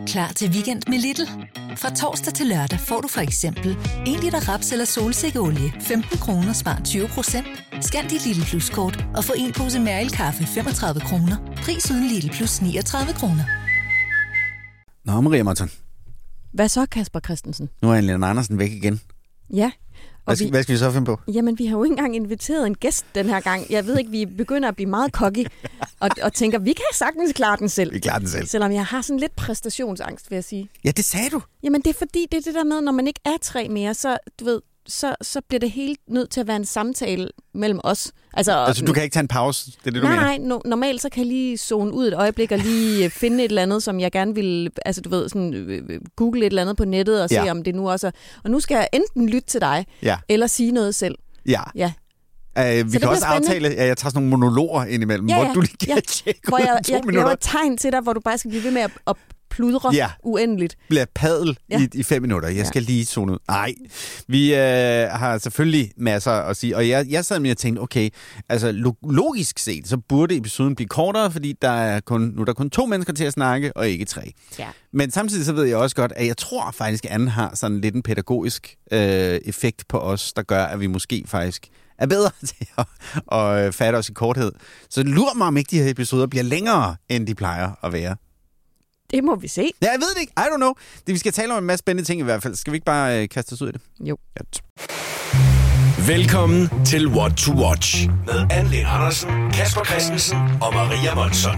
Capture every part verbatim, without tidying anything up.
Klar til weekend med Lidl. Fra torsdag til lørdag får du for eksempel en liter raps eller solsikkeolie femten kroner, spar tyve procent. Scan dit Lidl Plus-kort og få en pose Mærel-kaffe femogtredive kroner. Pris uden Lidl Plus niogtredive kroner. Nå, Maria Monson. Hvad så, Kasper Christensen? Nu er Anne Andersen væk igen. Ja. Hvad skal, vi, hvad skal vi så finde på? Jamen, vi har jo ikke engang inviteret en gæst den her gang. Jeg ved ikke, vi begynder at blive meget cocky og, og tænker, vi kan sagtens klare den selv. Vi klarer den selv. Selvom jeg har sådan lidt præstationsangst, vil jeg sige. Ja, det sagde du. Jamen, det er fordi, det er det der med, når man ikke er tre mere, så, du ved, så, så bliver det helt nødt til at være en samtale mellem os. Altså, altså du kan ikke tage en pause? Det er det, du nej, mener? Nej, no, normalt så kan jeg lige zone ud et øjeblik og lige finde et eller andet, som jeg gerne vil, altså du ved, sådan, øh, google et eller andet på nettet og se, ja. om det nu også er. Og nu skal jeg enten lytte til dig, ja. eller sige noget selv. Ja. Ja. Uh, vi kan også aftale, at jeg tager sådan nogle monologer indimellem, ja, ja. hvor du lige kan ja. tjekke hvor ud jeg, to jeg, minutter. Jeg laver et tegn til dig, hvor du bare skal blive ved med at, at pludre ja. uendeligt. Bliver padel ja. i, i fem minutter. Jeg skal ja. lige zone ud. Nej, vi øh, har selvfølgelig masser at sige. Og jeg, jeg sad med og tænkte, okay, altså logisk set, så burde episoden blive kortere, fordi der er kun, nu er der kun to mennesker til at snakke, og ikke tre. Ja. Men samtidig så ved jeg også godt, at jeg tror faktisk, at Anne har sådan lidt en pædagogisk øh, effekt på os, der gør, at vi måske faktisk er bedre til at, at fatte os i korthed. Så lurer mig, om ikke de her episoder bliver længere, end de plejer at være. Det må vi se. Ja, jeg ved det ikke. I don't know. Det, vi skal tale om en masse spændende ting i hvert fald. Skal vi ikke bare øh, kaste os ud i det? Jo. Ja. Velkommen til What to Watch med Anne Andersen, Kasper Christensen og Maria Monson.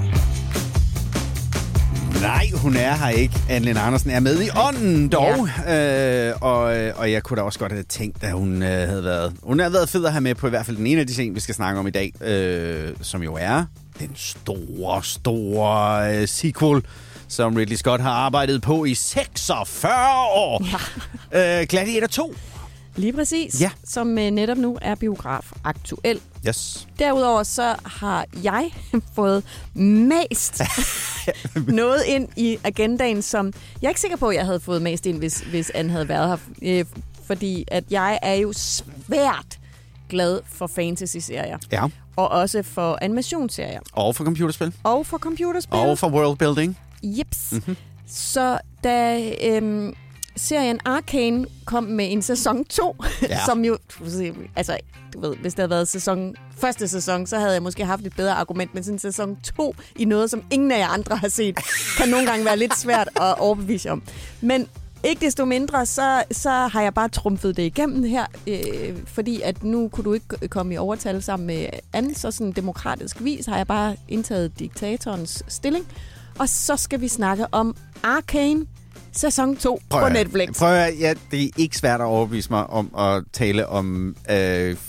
Nej, hun er her ikke. Anne Andersen er med i ånden dog. Ja. Øh, og, og jeg kunne da også godt have tænkt, at hun øh, havde været... Hun havde været fed at have med på i hvert fald den ene af de ting, vi skal snakke om i dag. Øh, som jo er den store, store øh, sequel, som Ridley Scott har arbejdet på i seksogfyrre år. Ja. Øh, Gladiator to. Lige præcis. Ja. Som øh, netop nu er biograf aktuel. Yes. Derudover så har jeg fået mast noget ind i agendaen, som jeg er ikke sikker på, at jeg havde fået mast ind, hvis, hvis Anne havde været her. Øh, fordi at jeg er jo svært glad for fantasy-serier. Ja. Og også for animationsserier. Og for computerspil. Og for computerspil. Og for worldbuilding. Jeps. Mm-hmm. Så da øhm, serien Arcane kom med en sæson to, ja. som jo, altså, du ved, hvis det havde været sæson, første sæson, så havde jeg måske haft et bedre argument, men sådan sæson to i noget, som ingen af jer andre har set, kan nogle gange være lidt svært at overbevise om. Men ikke desto mindre, så, så har jeg bare trumfet det igennem her, øh, fordi at nu kunne du ikke komme i overtal sammen med Anne, så sådan demokratisk vis har jeg bare indtaget diktatorens stilling. Og så skal vi snakke om Arcane sæson to prøv, på Netflix. Prøv at, ja, det er ikke svært at overbevise mig om at tale om øh, øh,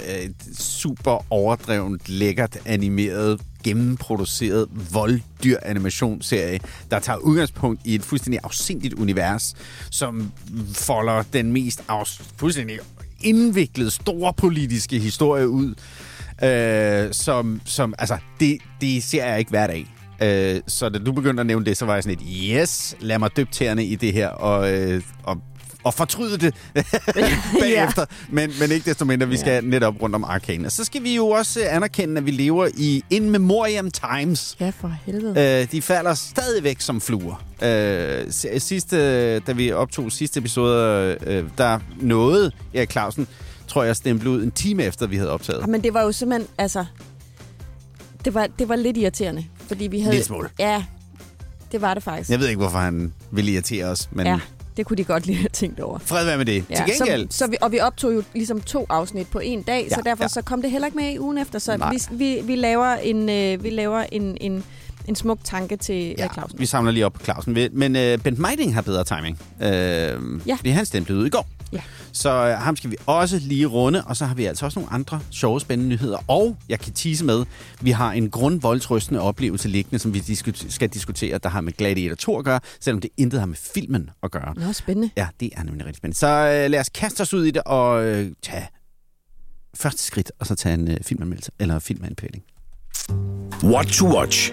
super overdrevent, lækkert animeret, gennemproduceret, volddyr animationsserie, der tager udgangspunkt i et fuldstændig afsindigt univers, som folder den mest afs- fuldstændig indviklede, store politiske historie ud. Øh, som, som, altså, det, det ser jeg ikke hver dag. Øh, så da du begyndte at nævne det, så var jeg sådan et, yes, lad mig dyppe tæerne i det her, og, øh, og, og fortryde det bagefter. Ja. Men, men ikke desto mindre, vi skal ja. netop rundt om Arcane. Og så skal vi jo også anerkende, at vi lever i in memoriam times. Ja, for helvede. Øh, de falder stadigvæk som fluer. Øh, sidste, da vi optog sidste episode, øh, der nåede Erik Clausen, tror jeg, stemple ud en time efter, vi havde optaget. Ja, men det var jo simpelthen, altså, det var, det var lidt irriterende. Fordi vi havde... Lidt smule. Ja, det var det faktisk. Jeg ved ikke, hvorfor han ville irritere os, men... Ja, det kunne de godt lige have tænkt over. Fred være med det. Ja, til gengæld... Så, så vi, og vi optog jo ligesom to afsnit på en dag, ja, så derfor ja. så kom det heller ikke med i ugen efter. Så vi, vi, vi laver, en, øh, vi laver en, en, en smuk tanke til ja, Clausen. Vi samler lige op på Clausen. Men øh, Bent Meiding har bedre timing. Øh, ja. Fordi han stemte ud i går. Ja. Så øh, ham skal vi også lige runde, og så har vi altså også nogle andre sjove, spændende nyheder. Og jeg kan tease med, vi har en grundvoldsrystende oplevelse liggende, som vi diskut- skal diskutere, der har med Gladiator to at gøre, selvom det intet har med filmen at gøre. Nå, spændende. Ja, det er nemlig rigtig spændende. Så øh, lad os kaste os ud i det og øh, tage første skridt, og så tage en øh, filmanmeldelse, eller filmanbefaling. What to watch.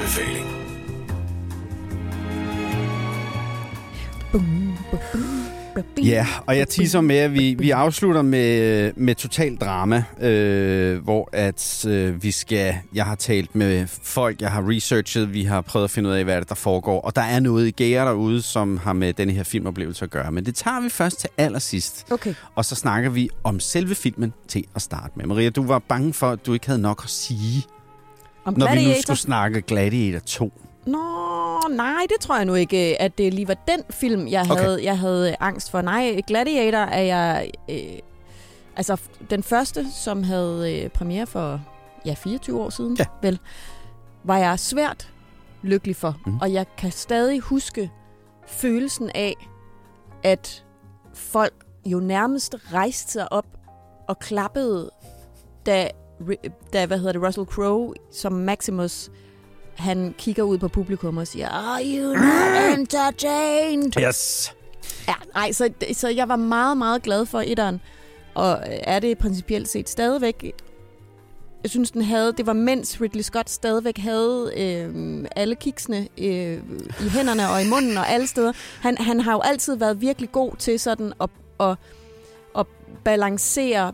Filmanbefaling. Boom, boom, boom. Ja, og jeg teaser med, at vi, vi afslutter med, med total drama, øh, hvor at øh, vi skal... Jeg har talt med folk, jeg har researchet, vi har prøvet at finde ud af, hvad det der foregår, og der er noget i gære derude, som har med denne her filmoplevelse at gøre. Men det tager vi først til allersidst. Okay. Og så snakker vi om selve filmen til at starte med. Maria, du var bange for, at du ikke havde nok at sige, om når Gladiator? vi nu skulle snakke Gladiator to. Nå, nej, det tror jeg nu ikke, at det lige var den film, jeg havde, okay. jeg havde angst for. Nej, Gladiator er jeg... Øh, altså, den første, som havde øh, premiere for ja, fireogtyve år siden, ja. vel, var jeg svært lykkelig for. Mm. Og jeg kan stadig huske følelsen af, at folk jo nærmest rejste sig op og klappede, da, da hvad hedder det, Russell Crowe som Maximus... Han kigger ud på publikum og siger, "Are you not entertained?" Yes. Ja, nej, så, så jeg var meget, meget glad for etteren, og er det principielt set stadigvæk. Jeg synes, den havde, det var mens Ridley Scott stadigvæk havde øh, alle kiksene øh, i hænderne og i munden og alle steder. Han, han har jo altid været virkelig god til sådan at, at, at balancere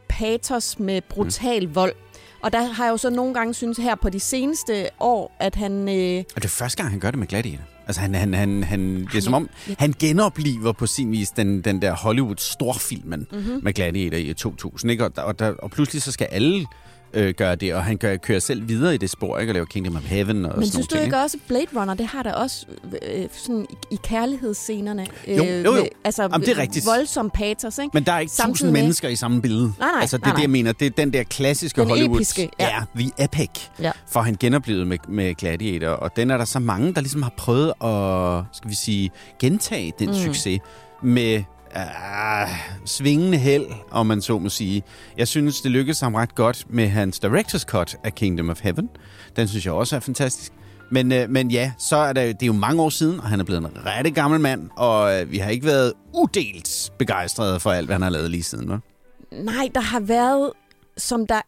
patos med brutal vold. Og der har jeg jo så nogle gange synes her på de seneste år, at han... Øh... Og det er første gang, han gør det med Gladiator. Altså, han, han, han, han, det er som om, han genopliver på sin vis den, den der Hollywood-storfilmen mm-hmm. med Gladiator i to tusind, ikke? Og, og, der, og pludselig så skal alle øh, gøre det, og han gør, kører selv videre i det spor, ikke? Og laver Kingdom of Heaven og Men sådan synes du ting, ikke også, Blade Runner, det har der også øh, sådan i, i kærlighedsscenerne. Øh, jo, jo, jo. Med, altså, Jamen, det er rigtigt. Voldsom patos, ikke? Men der er ikke Samtidig tusind med... mennesker i samme billede. Nej, nej, altså, det er nej, nej. det, jeg mener. Det er den der klassiske den Hollywood. Episke, ja. ja, the epic. Ja. For han genoplevet med, med Gladiator. Og den er der så mange, der ligesom har prøvet at, skal vi sige, gentage den mm. succes med... Uh, svingende held, om man så må sige. Jeg synes, det lykkedes ham ret godt med hans director's cut af Kingdom of Heaven. Den synes jeg også er fantastisk. Men, uh, men ja, så er det, det er jo mange år siden, og han er blevet en rigtig gammel mand, og uh, vi har ikke været udelt begejstrede for alt, hvad han har lavet lige siden. Hva? Nej, der har været, som der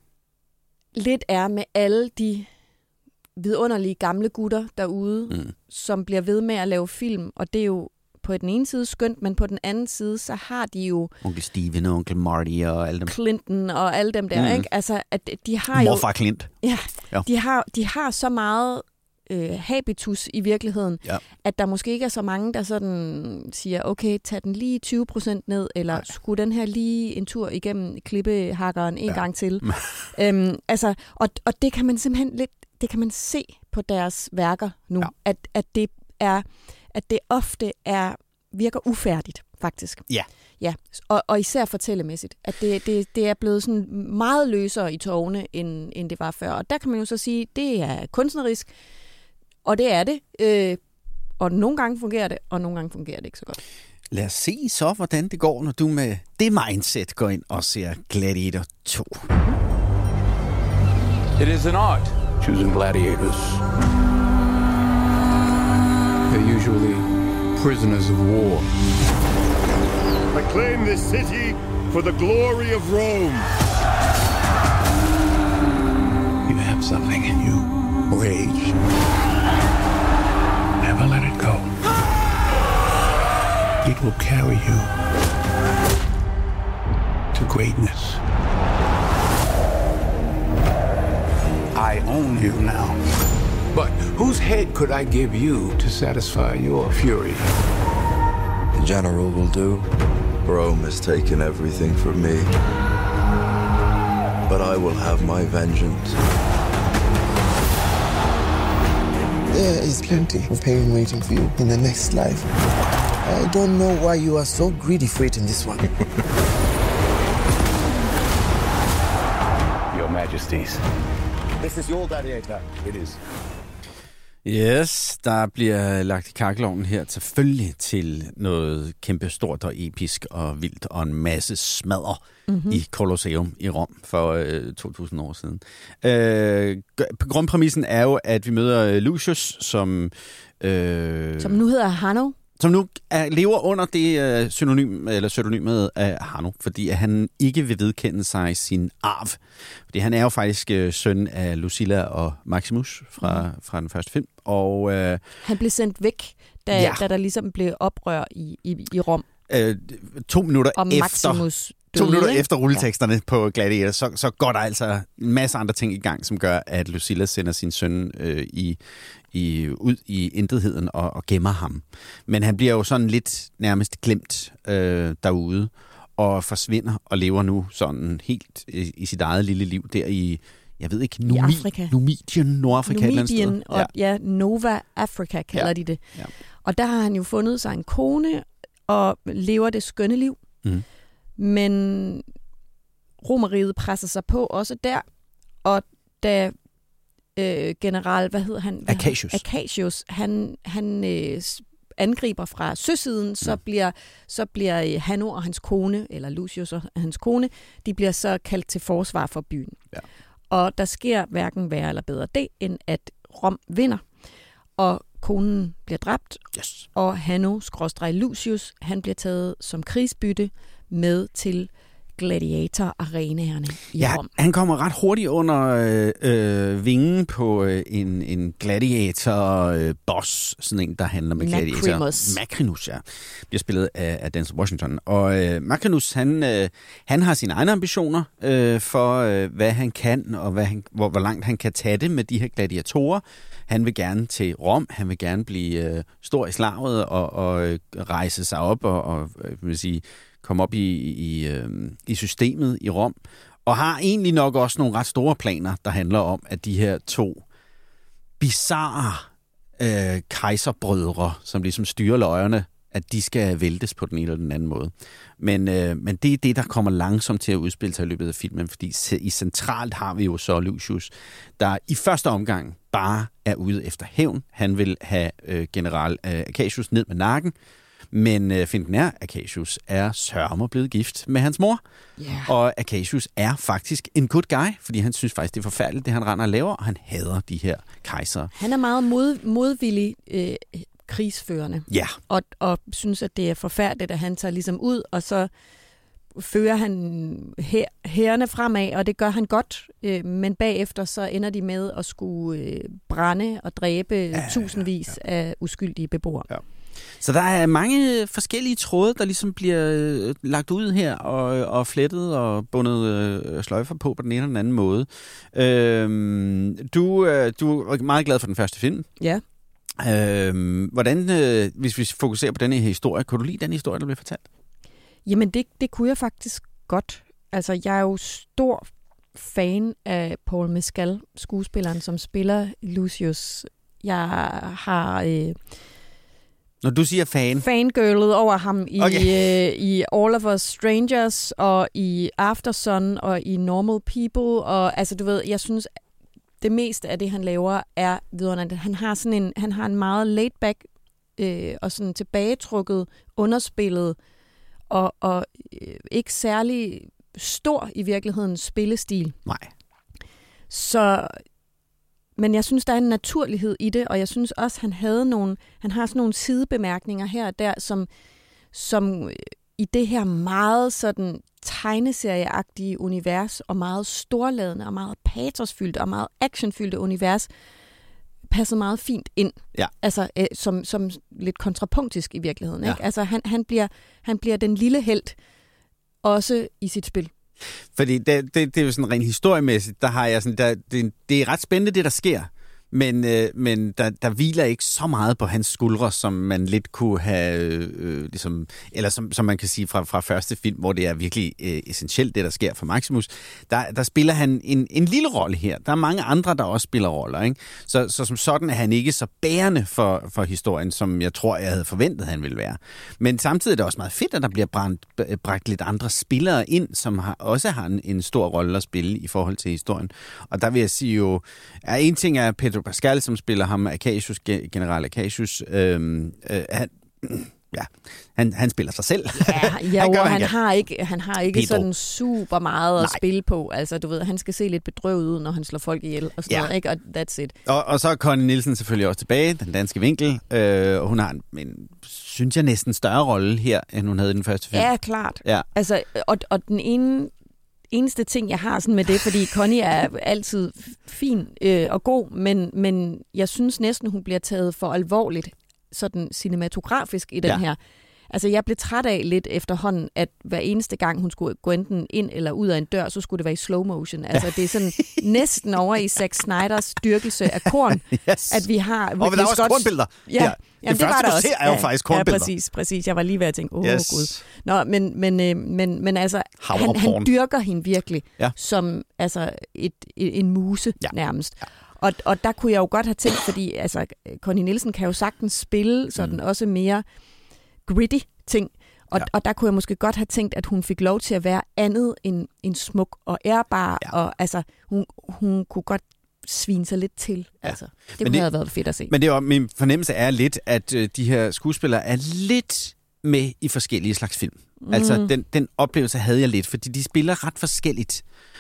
lidt er med alle de vidunderlige gamle gutter derude, mm. som bliver ved med at lave film, og det er jo på den ene side skønt, men på den anden side, så har de jo... Onkel Steven og Onkel Marty og alle dem. Clinton og alle dem der, mm. ikke? Altså, at de har jo... Morfar Clint. Ja, ja. De, har, de har så meget øh, habitus i virkeligheden, ja. At der måske ikke er så mange, der sådan siger, okay, tag den lige tyve procent ned, eller skru den her lige en tur igennem klippehakkeren en ja. gang til. øhm, altså, og, og det kan man simpelthen lidt... Det kan man se på deres værker nu, ja. at, at det er... at det ofte er virker ufærdigt, faktisk. Ja. Ja, og, og især fortællemæssigt. At det, det, det er blevet sådan meget løsere i tårne, end, end det var før. Og der kan man jo så sige, det er kunstnerisk, og det er det. Øh, og nogle gange fungerer det, og nogle gange fungerer det ikke så godt. Lad os se så, hvordan det går, når du med det mindset går ind og ser Gladiator to. It is an art, choosing gladiators. They're usually prisoners of war. I claim this city for the glory of Rome. You have something in you. Rage. Never let it go. It will carry you to greatness. I own you now. But whose head could I give you to satisfy your fury? The general will do. Rome has taken everything from me. But I will have my vengeance. There is plenty of pain waiting for you in the next life. I don't know why you are so greedy for it in this one. Your Majesties. This is your gladiator. It is. Yes, der bliver lagt i kakkelovnen her selvfølgelig til noget kæmpe stort og episk og vildt og en masse smadder mm-hmm. i Colosseum i Rom for øh, to tusind år siden. Øh, grundpræmissen er jo, at vi møder Lucius, som... Øh, som nu hedder Hanno. Som nu er, lever under det uh, synonym, eller pseudonymet af Hanno, fordi at han ikke vil vedkende sig sin arv. Fordi han er jo faktisk uh, søn af Lucilla og Maximus fra, mm. fra den første film. Og, uh, han blev sendt væk, da, ja. da der ligesom blev oprør i, i, i Rom. øh, to minutter Og efter... Maximus To døde, minutter ikke? efter rulleteksterne ja. på Gladiator, så, så går der altså en masse andre ting i gang, som gør, at Lucilla sender sin søn øh, i, i, ud i intetheden og, og gemmer ham. Men han bliver jo sådan lidt nærmest glemt øh, derude, og forsvinder og lever nu sådan helt i, i sit eget lille liv der i, jeg ved ikke, Numi, Numidien, Nordafrika. Numidien, og ja. ja, Nova Africa kalder ja. de det. Ja. Og der har han jo fundet sig en kone, og lever det skønne liv. Mm. Men Romeriet presser sig på også der, og da øh, general, hvad hedder han? Acacius. Acacius, han, han øh, angriber fra søsiden, så, ja. bliver, så bliver Hanno og hans kone, eller Lucius og hans kone, de bliver så kaldt til forsvar for byen. Ja. Og der sker hverken værre eller bedre det, end at Rom vinder, og konen bliver dræbt, yes. og Hanno-Lucius, han bliver taget som krigsbytte med til gladiator-arenaerne i ja, Rom. Han kommer ret hurtigt under øh, øh, vingen på øh, en, en gladiator-boss, øh, sådan en, der handler med gladiator. Macrinus. Macrinus, ja. Bliver spillet af, af Denzel Washington. Og øh, Macrinus, han, øh, han har sine egne ambitioner øh, for, øh, hvad han kan, og hvad han, hvor, hvor langt han kan tage det med de her gladiatorer. Han vil gerne til Rom, han vil gerne blive øh, stor i slaget og, og øh, rejse sig op og, og øh, vil sige, komme op i, i, øh, i systemet i Rom, og har egentlig nok også nogle ret store planer, der handler om, at de her to bizarre øh, kejserbrødre, som ligesom styrer løjerne, at de skal væltes på den ene eller den anden måde. Men, øh, men det er det, der kommer langsomt til at udspille sig i løbet af filmen, fordi i centralt har vi jo så Lucius, der i første omgang bare er ude efter hævn. Han vil have øh, general øh, Acacius ned med nakken, men øh, finten er, Acacius er sørmer blevet gift med hans mor. Yeah. Og Acacius er faktisk en good guy, fordi han synes faktisk, det er forfærdeligt, det han render og laver, og han hader de her kejsere. Han er meget mod, modvillig øh, krigsførende. Ja. Og, og synes, at det er forfærdeligt, at han tager ligesom ud, og så fører han her, hærene fremad, og det gør han godt, øh, men bagefter så ender de med at skulle øh, brænde og dræbe ja, tusindvis ja. af uskyldige beboere. Ja. Så der er mange forskellige tråde, der ligesom bliver øh, lagt ud her, og, og flettet og bundet øh, sløjfer på på den ene eller den anden måde. Øh, du, øh, du er meget glad for den første film. Ja. Øh, hvordan, øh, hvis vi fokuserer på denne historie, kunne du lide den historie, der blev fortalt? Jamen, det, det kunne jeg faktisk godt. Altså, jeg er jo stor fan af Paul Mescal, skuespilleren, som spiller Lucius. Jeg har... Øh, Når du siger fan? Fangirlet over ham i, okay. øh, i All of Us Strangers, og i Aftersun, og i Normal People. Og altså, du ved, jeg synes, det meste af det, han laver, er vidunderligt. Han har sådan en, han har en meget laid back øh, og sådan tilbagetrukket, underspillet, og, og øh, ikke særlig stor i virkeligheden spillestil. Nej. Så... Men jeg synes, der er en naturlighed i det, og jeg synes også, han havde nogle, han har sådan nogle sidebemærkninger her og der, som, som i det her meget sådan tegneserieagtige univers, og meget storladende, og meget patosfyldte, og meget actionfyldte univers, passede meget fint ind. Ja. Altså, øh, som, som lidt kontrapunktisk i virkeligheden. Ikke? Ja. Altså, han, han, bliver, han bliver den lille helt, også i sit spil. Fordi det, det, det er jo sådan rent historiemæssigt, der har jeg sådan, der, det, det er ret spændende, det der sker. Men, øh, men der, der hviler ikke så meget på hans skuldre, som man lidt kunne have, øh, ligesom, eller som, som man kan sige fra, fra første film, hvor det er virkelig øh, essentielt, det der sker for Maximus. Der, der spiller han en, en lille rolle her. Der er mange andre, der også spiller roller, ikke? Så, så som sådan er han ikke så bærende for, for historien, som jeg tror, jeg havde forventet, han ville være. Men samtidig er det også meget fedt, at der bliver brændt, bragt lidt andre spillere ind, som har, også har en, en stor rolle at spille i forhold til historien. Og der vil jeg sige jo, at en ting er Pedro Pascal, som spiller ham, Acacius, general Acacius, øhm, øh, han, ja, han, han spiller sig selv. Ja, ja han, gør, han, han, han har ikke, han har ikke Pedro. sådan super meget at Nej. spille på. Altså, du ved, han skal se lidt bedrøvet ud, når han slår folk ihjel og sådan Ja. noget, ikke? Og that's it. Og, og så er Connie Nielsen selvfølgelig også tilbage, den danske vinkel, øh, og hun har en, en, synes jeg, næsten større rolle her, end hun havde i den første film. Ja, klart. Ja. Altså, og, og den ene... eneste ting, jeg har sådan med det, fordi Connie er altid fin øh, og god, men, men jeg synes næsten, hun bliver taget for alvorligt, sådan cinematografisk i den Ja. her. Altså, jeg blev træt af lidt efterhånden, at hver eneste gang, hun skulle gå enten ind eller ud af en dør, så skulle det være i slow motion. Altså, det er sådan næsten over i Zack Snyders dyrkelse af korn, yes. at vi har... Og der er også kornbilleder. Ja, ja. Jamen, det, det første, du ser, er jo faktisk kornbilleder. Ja, præcis, præcis. Jeg var lige ved at tænke, åh yes. gud. Nå, men, men, øh, men, men altså, han, han dyrker hende virkelig ja. som altså, et, et, en muse ja. nærmest. Ja. Og, og der kunne jeg jo godt have tænkt, fordi altså, Connie Nielsen kan jo sagtens spille sådan mm. også mere gritty ting. Og, ja. og der kunne jeg måske godt have tænkt, at hun fik lov til at være andet end, end smuk og ærbar. Ja. Og altså, hun, hun kunne godt svine sig lidt til. Ja. Altså, det kunne det, have været fedt at se. Men det er, min fornemmelse er lidt, at øh, de her skuespillere er lidt med i forskellige slags film. Mm. Altså, den, den oplevelse havde jeg lidt, fordi de spiller ret forskelligt.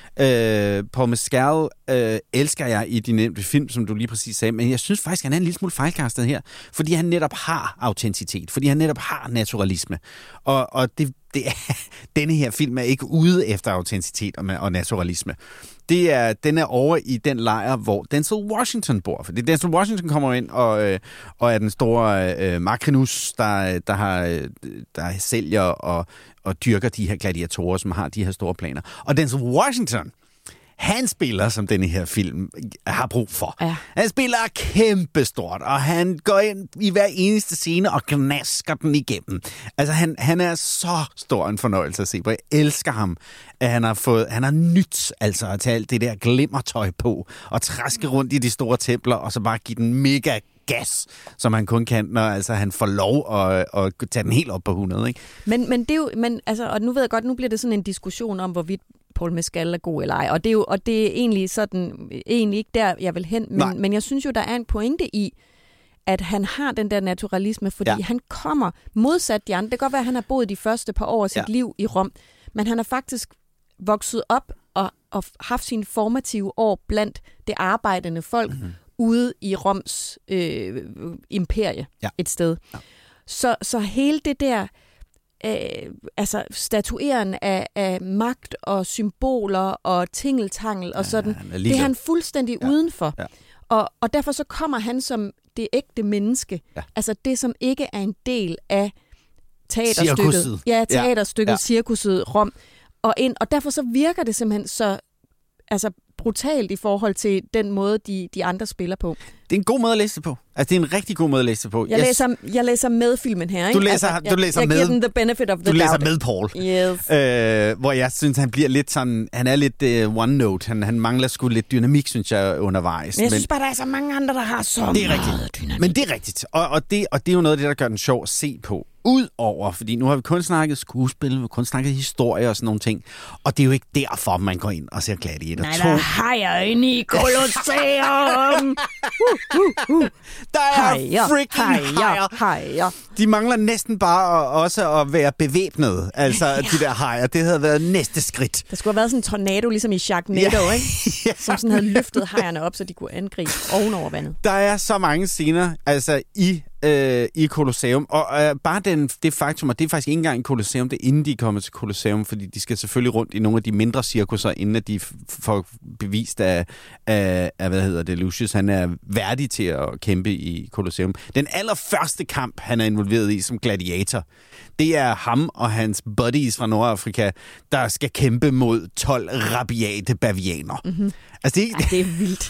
Øh, Paul Mescal øh, elsker jeg i de nævnte film, som du lige præcis sagde, men jeg synes faktisk, han er en lille smule fejlkastet her, fordi han netop har autenticitet, fordi han netop har naturalisme. Og, og det, det er, denne her film er ikke ude efter autenticitet og, og naturalisme. Det er, den er over i den lejr, hvor Denzel Washington bor. Fordi Denzel Washington kommer ind og, øh, og er den store øh, Macrinus, der, der, har, der sælger og, og dyrker de her gladiatorer, som har de her store planer. Og Denzel Washington, han spiller, som denne her film har brug for. Ja. Han spiller kæmpestort, og han går ind i hver eneste scene og gnasker den igennem. Altså, han, han er så stor en fornøjelse at se på. Jeg elsker ham, at han har fået, han har nyt altså at tage alt det der glimmertøj på, og træske rundt i de store templer, og så bare give den mega gas, som han kun kan, når altså, han får lov at, at tage den helt op på hundrede. Ikke? Men, men det er jo, men, altså, og nu ved jeg godt, nu bliver det sådan en diskussion om, hvorvidt Paul Mescal er god eller ej, og det er jo og det er egentlig sådan egentlig ikke der jeg vil hen, men, men jeg synes jo der er en pointe i, at han har den der naturalisme, fordi ja. han kommer modsat de andre. Det kan godt være at han har boet de første par år af sit ja. liv i Rom, men han har faktisk vokset op og, og haft sine formative år blandt det arbejdende folk mm-hmm. ude i Roms øh, imperie ja. et sted. Ja. Så så hele det der Øh, altså statueren af, af magt og symboler og tingeltangel og sådan, ja, det er han fuldstændig ja. udenfor. Ja. Og, og derfor så kommer han som det ægte menneske. Ja. Altså det, som ikke er en del af teaterstykket. Cirkuset. Ja, teaterstykket, ja. cirkuset, Rom. Og, ind, og derfor så virker det simpelthen så altså, brutalt i forhold til den måde, de, de andre spiller på. Det er en god måde at læse det på. Altså, det er en rigtig god måde at læse det på. Jeg, yes. læser, jeg læser med filmen her, ikke? Du læser, altså, jeg, du læser jeg, med. Jeg giver den the benefit of the du doubt. læser med, Paul. Yes. Øh, hvor jeg synes, han bliver lidt sådan... Han er lidt uh, one note. Han, han mangler sgu lidt dynamik, synes jeg, undervejs. Men jeg men, synes bare, der er så mange andre, der har så det er meget rigtigt. dynamik. Men det er rigtigt. Og, og, det, og det er jo noget af det, der gør den sjov at se på. Udover, fordi nu har vi kun snakket skuespil, vi har kun snakket historie og sådan nogle ting. Og det er jo ikke derfor, man går ind og ser Gladiator to. Nej, der har jeg inde i Colosseum. uh, uh, uh. Der er hejer, freaking hajer. Hajer. De mangler næsten bare at, også at være bevæbnet. Altså, ja. de der hajer. Det havde været næste skridt. Der skulle have været sådan en tornado, ligesom i Sharknado, ja. ikke? ja. Som sådan havde løftet hajerne op, så de kunne angribe ovenover vandet. Der er så mange scener, altså i øh, i Colosseum, og øh, bare den, det faktum, at det er faktisk ikke engang i Colosseum, det er inden de kommer til Colosseum, fordi de skal selvfølgelig rundt i nogle af de mindre cirkusser, inden at de får bevist af, af, af hvad hedder det, Lucius, han er værdig til at kæmpe i Colosseum. Den allerførste kamp, han er involveret i som gladiator, det er ham og hans buddies fra Nordafrika, der skal kæmpe mod tolv rabiate bavianer. Mm-hmm. Altså, det, er, ja, det er vildt.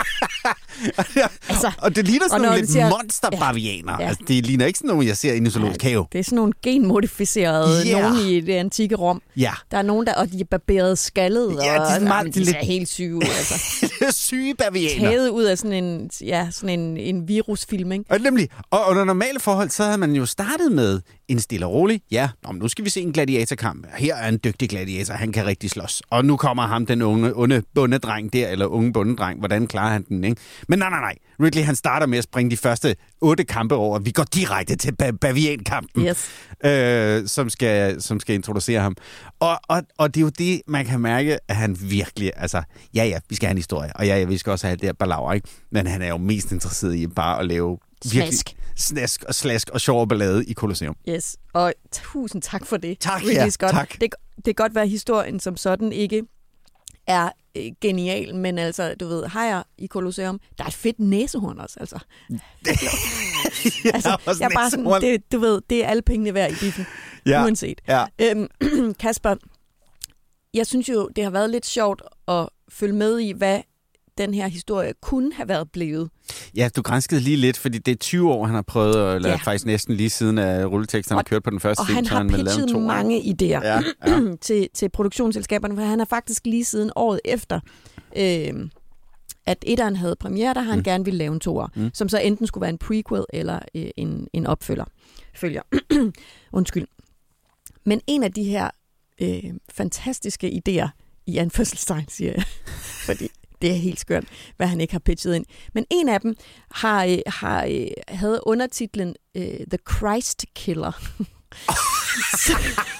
altså, og det ligner sådan nogle lidt siger, monsterbavianer. Ja, ja. Altså, det ligner ikke sådan nogle, jeg ser inde i Zoologisk Have. Det er sådan nogle genmodificerede, yeah. nogen i det antikke Rom. Ja. Der er nogen, der, og de er barberet skaldet, ja, og de, er meget, de, de lidt... ser helt syge ud. Altså. Syge bavianer. Taget ud af sådan en, ja, sådan en, en virusfilm, ikke? Og nemlig, og under normale forhold, så havde man jo startet med en stille og rolig. Ja, nu skal vi se en gladiatorkamp. Her er en dygtig gladiator, han kan rigtig slås. Og nu kommer ham, den unge, unge bondedreng der, eller unge bondedreng. Hvordan klarer han den, ikke? Men nej, nej, nej. Ridley, han starter med at springe de første otte kampe over. Vi går direkte til baviankampen, yes. øh, som, skal, som skal introducere ham. Og, og, og det er jo det, man kan mærke, at han virkelig, altså, ja, ja, vi skal have en historie, og ja, ja, vi skal også have det der balaver, ikke? Men han er jo mest interesseret i bare at lave slask. Snask og slask og sjov ballade i Colosseum. Yes, og tusind tak for det. Tak, ja, Scott. tak. Det, det kan godt være, at historien som sådan ikke er øh, genial, men altså, du ved, hajer i Colosseum, der er et fedt næsehorn også, altså. ja, altså, jeg er bare sådan, det, du ved, det er alle pengene værd i biffen, ja. uanset. Ja. Øhm, Kasper, jeg synes jo, det har været lidt sjovt at følge med i, hvad den her historie kunne have været blevet. Ja, du granskede lige lidt, fordi det er tyve år, han har prøvet, eller ja. faktisk næsten lige siden at rulleteksten har kørt på den første og film. Og han har pitchet mange idéer ja, ja. til, til produktionsselskaberne, for han har faktisk lige siden året efter, øh, at etteren havde premiere, der har han mm. gerne ville lave en toer, mm. som så enten skulle være en prequel eller øh, en, en opfølger. Følger. Undskyld. Men en af de her øh, fantastiske idéer, i anførselstegn, siger jeg, fordi det er helt skørt, hvad han ikke har pitchet ind. Men en af dem har, har, havde undertitlen uh, The Christ Killer. Så,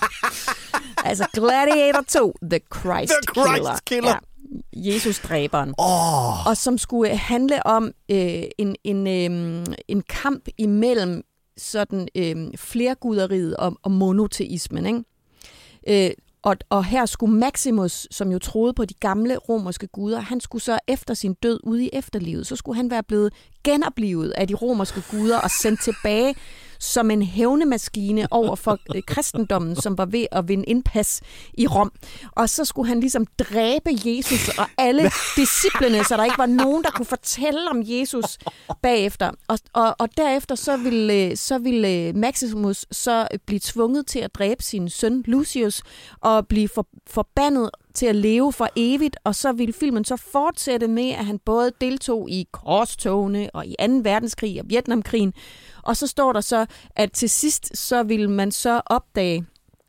altså Gladiator to, The Christ, The Christ Killer. Killer. Ja, Jesus-dræberen. Oh. Og som skulle handle om øh, en, en, øh, en kamp imellem sådan øh, flerguderiet og, og monoteismen, ikke? Øh, Og, og her skulle Maximus, som jo troede på de gamle romerske guder, han skulle så efter sin død ude i efterlivet, så skulle han være blevet genoplivet af de romerske guder og sendt tilbage som en hævnemaskine over for øh, kristendommen, som var ved at vinde indpas i Rom. Og så skulle han ligesom dræbe Jesus og alle disciplene, så der ikke var nogen, der kunne fortælle om Jesus bagefter. Og, og, og derefter så ville, så ville Maximus så blive tvunget til at dræbe sin søn Lucius og blive for, forbandet til at leve for evigt, og så ville filmen så fortsætte med, at han både deltog i korstogene og i anden verdenskrig og Vietnamkrigen. Og så står der så, at til sidst så vil man så opdage,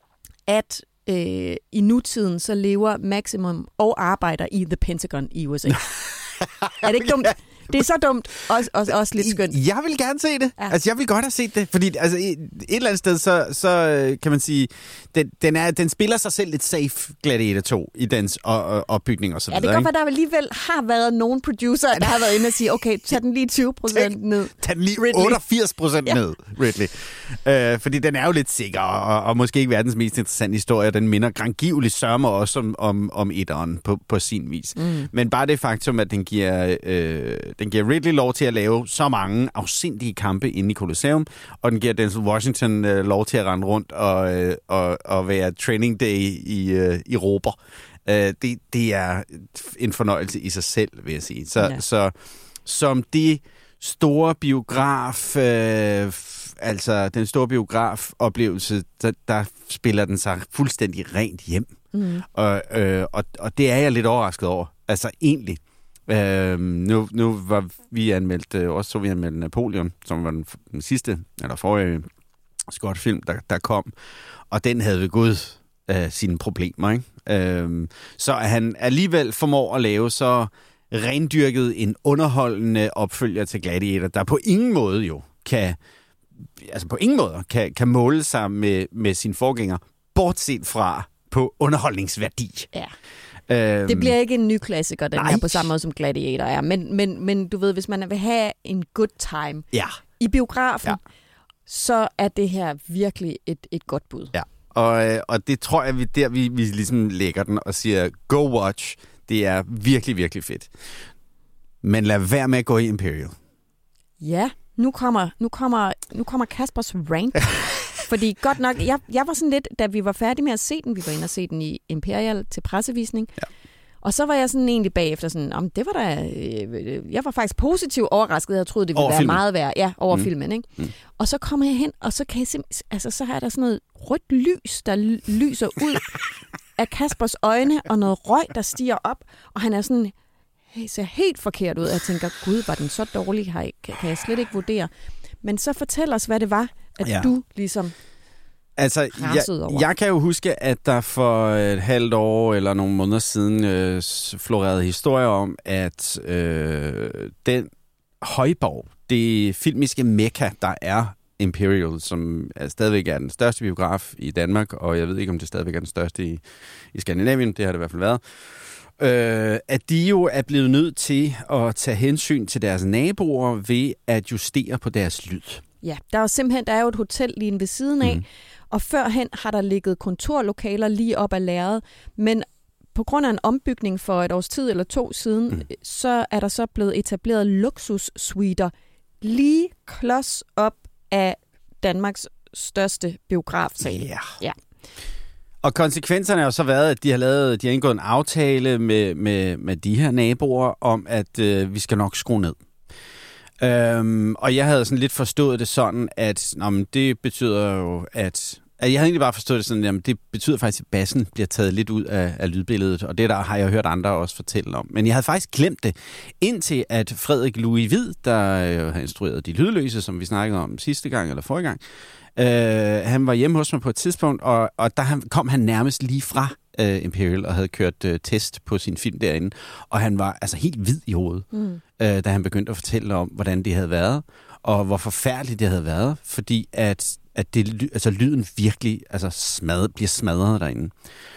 at øh, i nutiden så lever Maximum og arbejder i The Pentagon i U S A. Er det ikke dumt? Det er så dumt, også, også, også lidt skønt. Jeg vil gerne se det. Ja. Altså, jeg vil godt have set det, fordi altså, et, et eller andet sted, så, så kan man sige, den, den, er, den spiller sig selv lidt safe, Gladiator to, i dens og, og, opbygning og så videre. Ja, det kan godt være, der alligevel har været nogle producer, der har været inde og sige, okay, tag den lige tyve procent ned. Tag den lige otteogfirs procent ja. ned, Ridley. Uh, fordi den er jo lidt sikker, og, og måske ikke verdens mest interessante historie. Den minder grangiveligt sørmer også om, om, om etteren på, på sin vis. Mm. Men bare det faktum, at den giver... Øh, Den giver Ridley lov til at lave så mange afsindige kampe inde i Colosseum, og den giver Denzel Washington øh, lov til at rende rundt og, øh, og, og være training day i, øh, i råber. Øh, det, det er en fornøjelse i sig selv, vil jeg sige. Så, ja. så som det store biograf, øh, altså den store biografoplevelse, der, der spiller den sig fuldstændig rent hjem. Mm. Og, øh, og, og det er jeg lidt overrasket over. Altså egentlig. Uh, nu, nu var vi anmeldt, uh, også så vi anmeldt Napoleon, som var den, den sidste, eller forrige skotfilm, der, der kom, og den havde ved Gud uh, sine problemer, ikke? Uh, så at han alligevel formår at lave så rendyrket en underholdende opfølger til Gladiator, der på ingen måde jo kan, altså på ingen måde kan, kan måle sig med, med sin forgænger, bortset fra på underholdningsværdi. Ja. Det bliver ikke en ny klassiker, den er på samme måde som Gladiator er. Men, men, men du ved, hvis man vil have en good time ja. i biografen, ja. så er det her virkelig et, et godt bud. Ja, og, og det tror jeg, vi der vi, vi ligesom lægger den og siger, go watch, det er virkelig, virkelig fedt. Men lad være med at gå i Imperial. Ja, nu kommer, nu kommer, nu kommer Kaspers rant. Fordi godt nok, jeg, jeg var sådan lidt, da vi var færdige med at se den, vi var inde og se den i Imperial til pressevisning, ja. Og så var jeg sådan egentlig bagefter sådan, om det var da, øh, jeg var faktisk positivt overrasket, jeg troede, det ville over være filmen. Meget værd, ja, over mm. filmen, ikke? Mm. Og så kommer jeg hen, og så kan jeg simpelthen, altså så har der sådan noget rødt lys, der lyser ud af Kaspers øjne, og noget røg, der stiger op, og han er sådan, hey, ser helt forkert ud, jeg tænker, gud, var den så dårlig, her, kan, kan jeg slet ikke vurdere. Men så fortæl os, hvad det var, at ja. du ligesom altså, jeg, jeg kan jo huske, at der for et halvt år eller nogle måneder siden øh, florerede historier om, at øh, den højborg, det filmiske mekka, der er Imperial, som er stadigvæk er den største biograf i Danmark, og jeg ved ikke, om det stadigvæk er den største i, i Skandinavien, det har det i hvert fald været, øh, at de jo er blevet nødt til at tage hensyn til deres naboer ved at justere på deres lyd. Ja, der er jo simpelthen der er jo et hotel lige ved siden af, mm. og førhen har der ligget kontorlokaler lige op ad lærredet, men på grund af en ombygning for et års tid eller to siden, mm. så er der så blevet etableret luksussuiter lige klods op af Danmarks største biografsal. Yeah. Ja. Og konsekvenserne har jo så været, at de har, lavet, de har indgået en aftale med, med, med de her naboer om, at øh, vi skal nok skrue ned. Øhm, og jeg havde sådan lidt forstået det sådan, at nå, men det betyder jo, at... at jeg havde egentlig bare forstået det sådan, at det betyder faktisk, at bassen bliver taget lidt ud af, af lydbilledet. Og det der har jeg hørt andre også fortælle om. Men jeg havde faktisk glemt det, indtil at Frederik Louis Hvid, der øh, har instrueret De Lydløse, som vi snakkede om sidste gang eller forrige gang, øh, han var hjemme hos mig på et tidspunkt, og, og der kom han nærmest lige fra uh, Imperial og havde kørt uh, test på sin film derinde. Og han var altså helt hvid i hovedet, mm. uh, da han begyndte at fortælle om, hvordan det havde været, og hvor forfærdeligt det havde været, fordi at, at det, altså, lyden virkelig altså, smadret, bliver smadret derinde.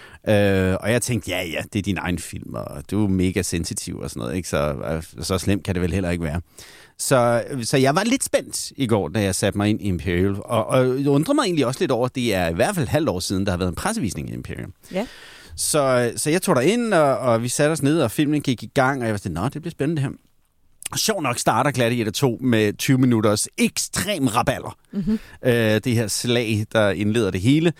Uh, og jeg tænkte, ja, ja, det er din egen film, og du er mega sensitiv og sådan noget, ikke? Så, uh, så slemt kan det vel heller ikke være. Så, så jeg var lidt spændt i går, da jeg satte mig ind i Imperial. Og, og jeg undrer mig egentlig også lidt over, at det er i hvert fald et halvt år siden, der har været en pressevisning i Imperial. Ja. Så, så jeg tog derind, og, og vi satte os ned, og filmen gik i gang, og jeg var sådan, nå, det bliver spændende her. Og sjov nok starter Gladiator to med tyve minutters ekstrem rabalder. Mm-hmm. Øh, det her slag, der indleder det hele.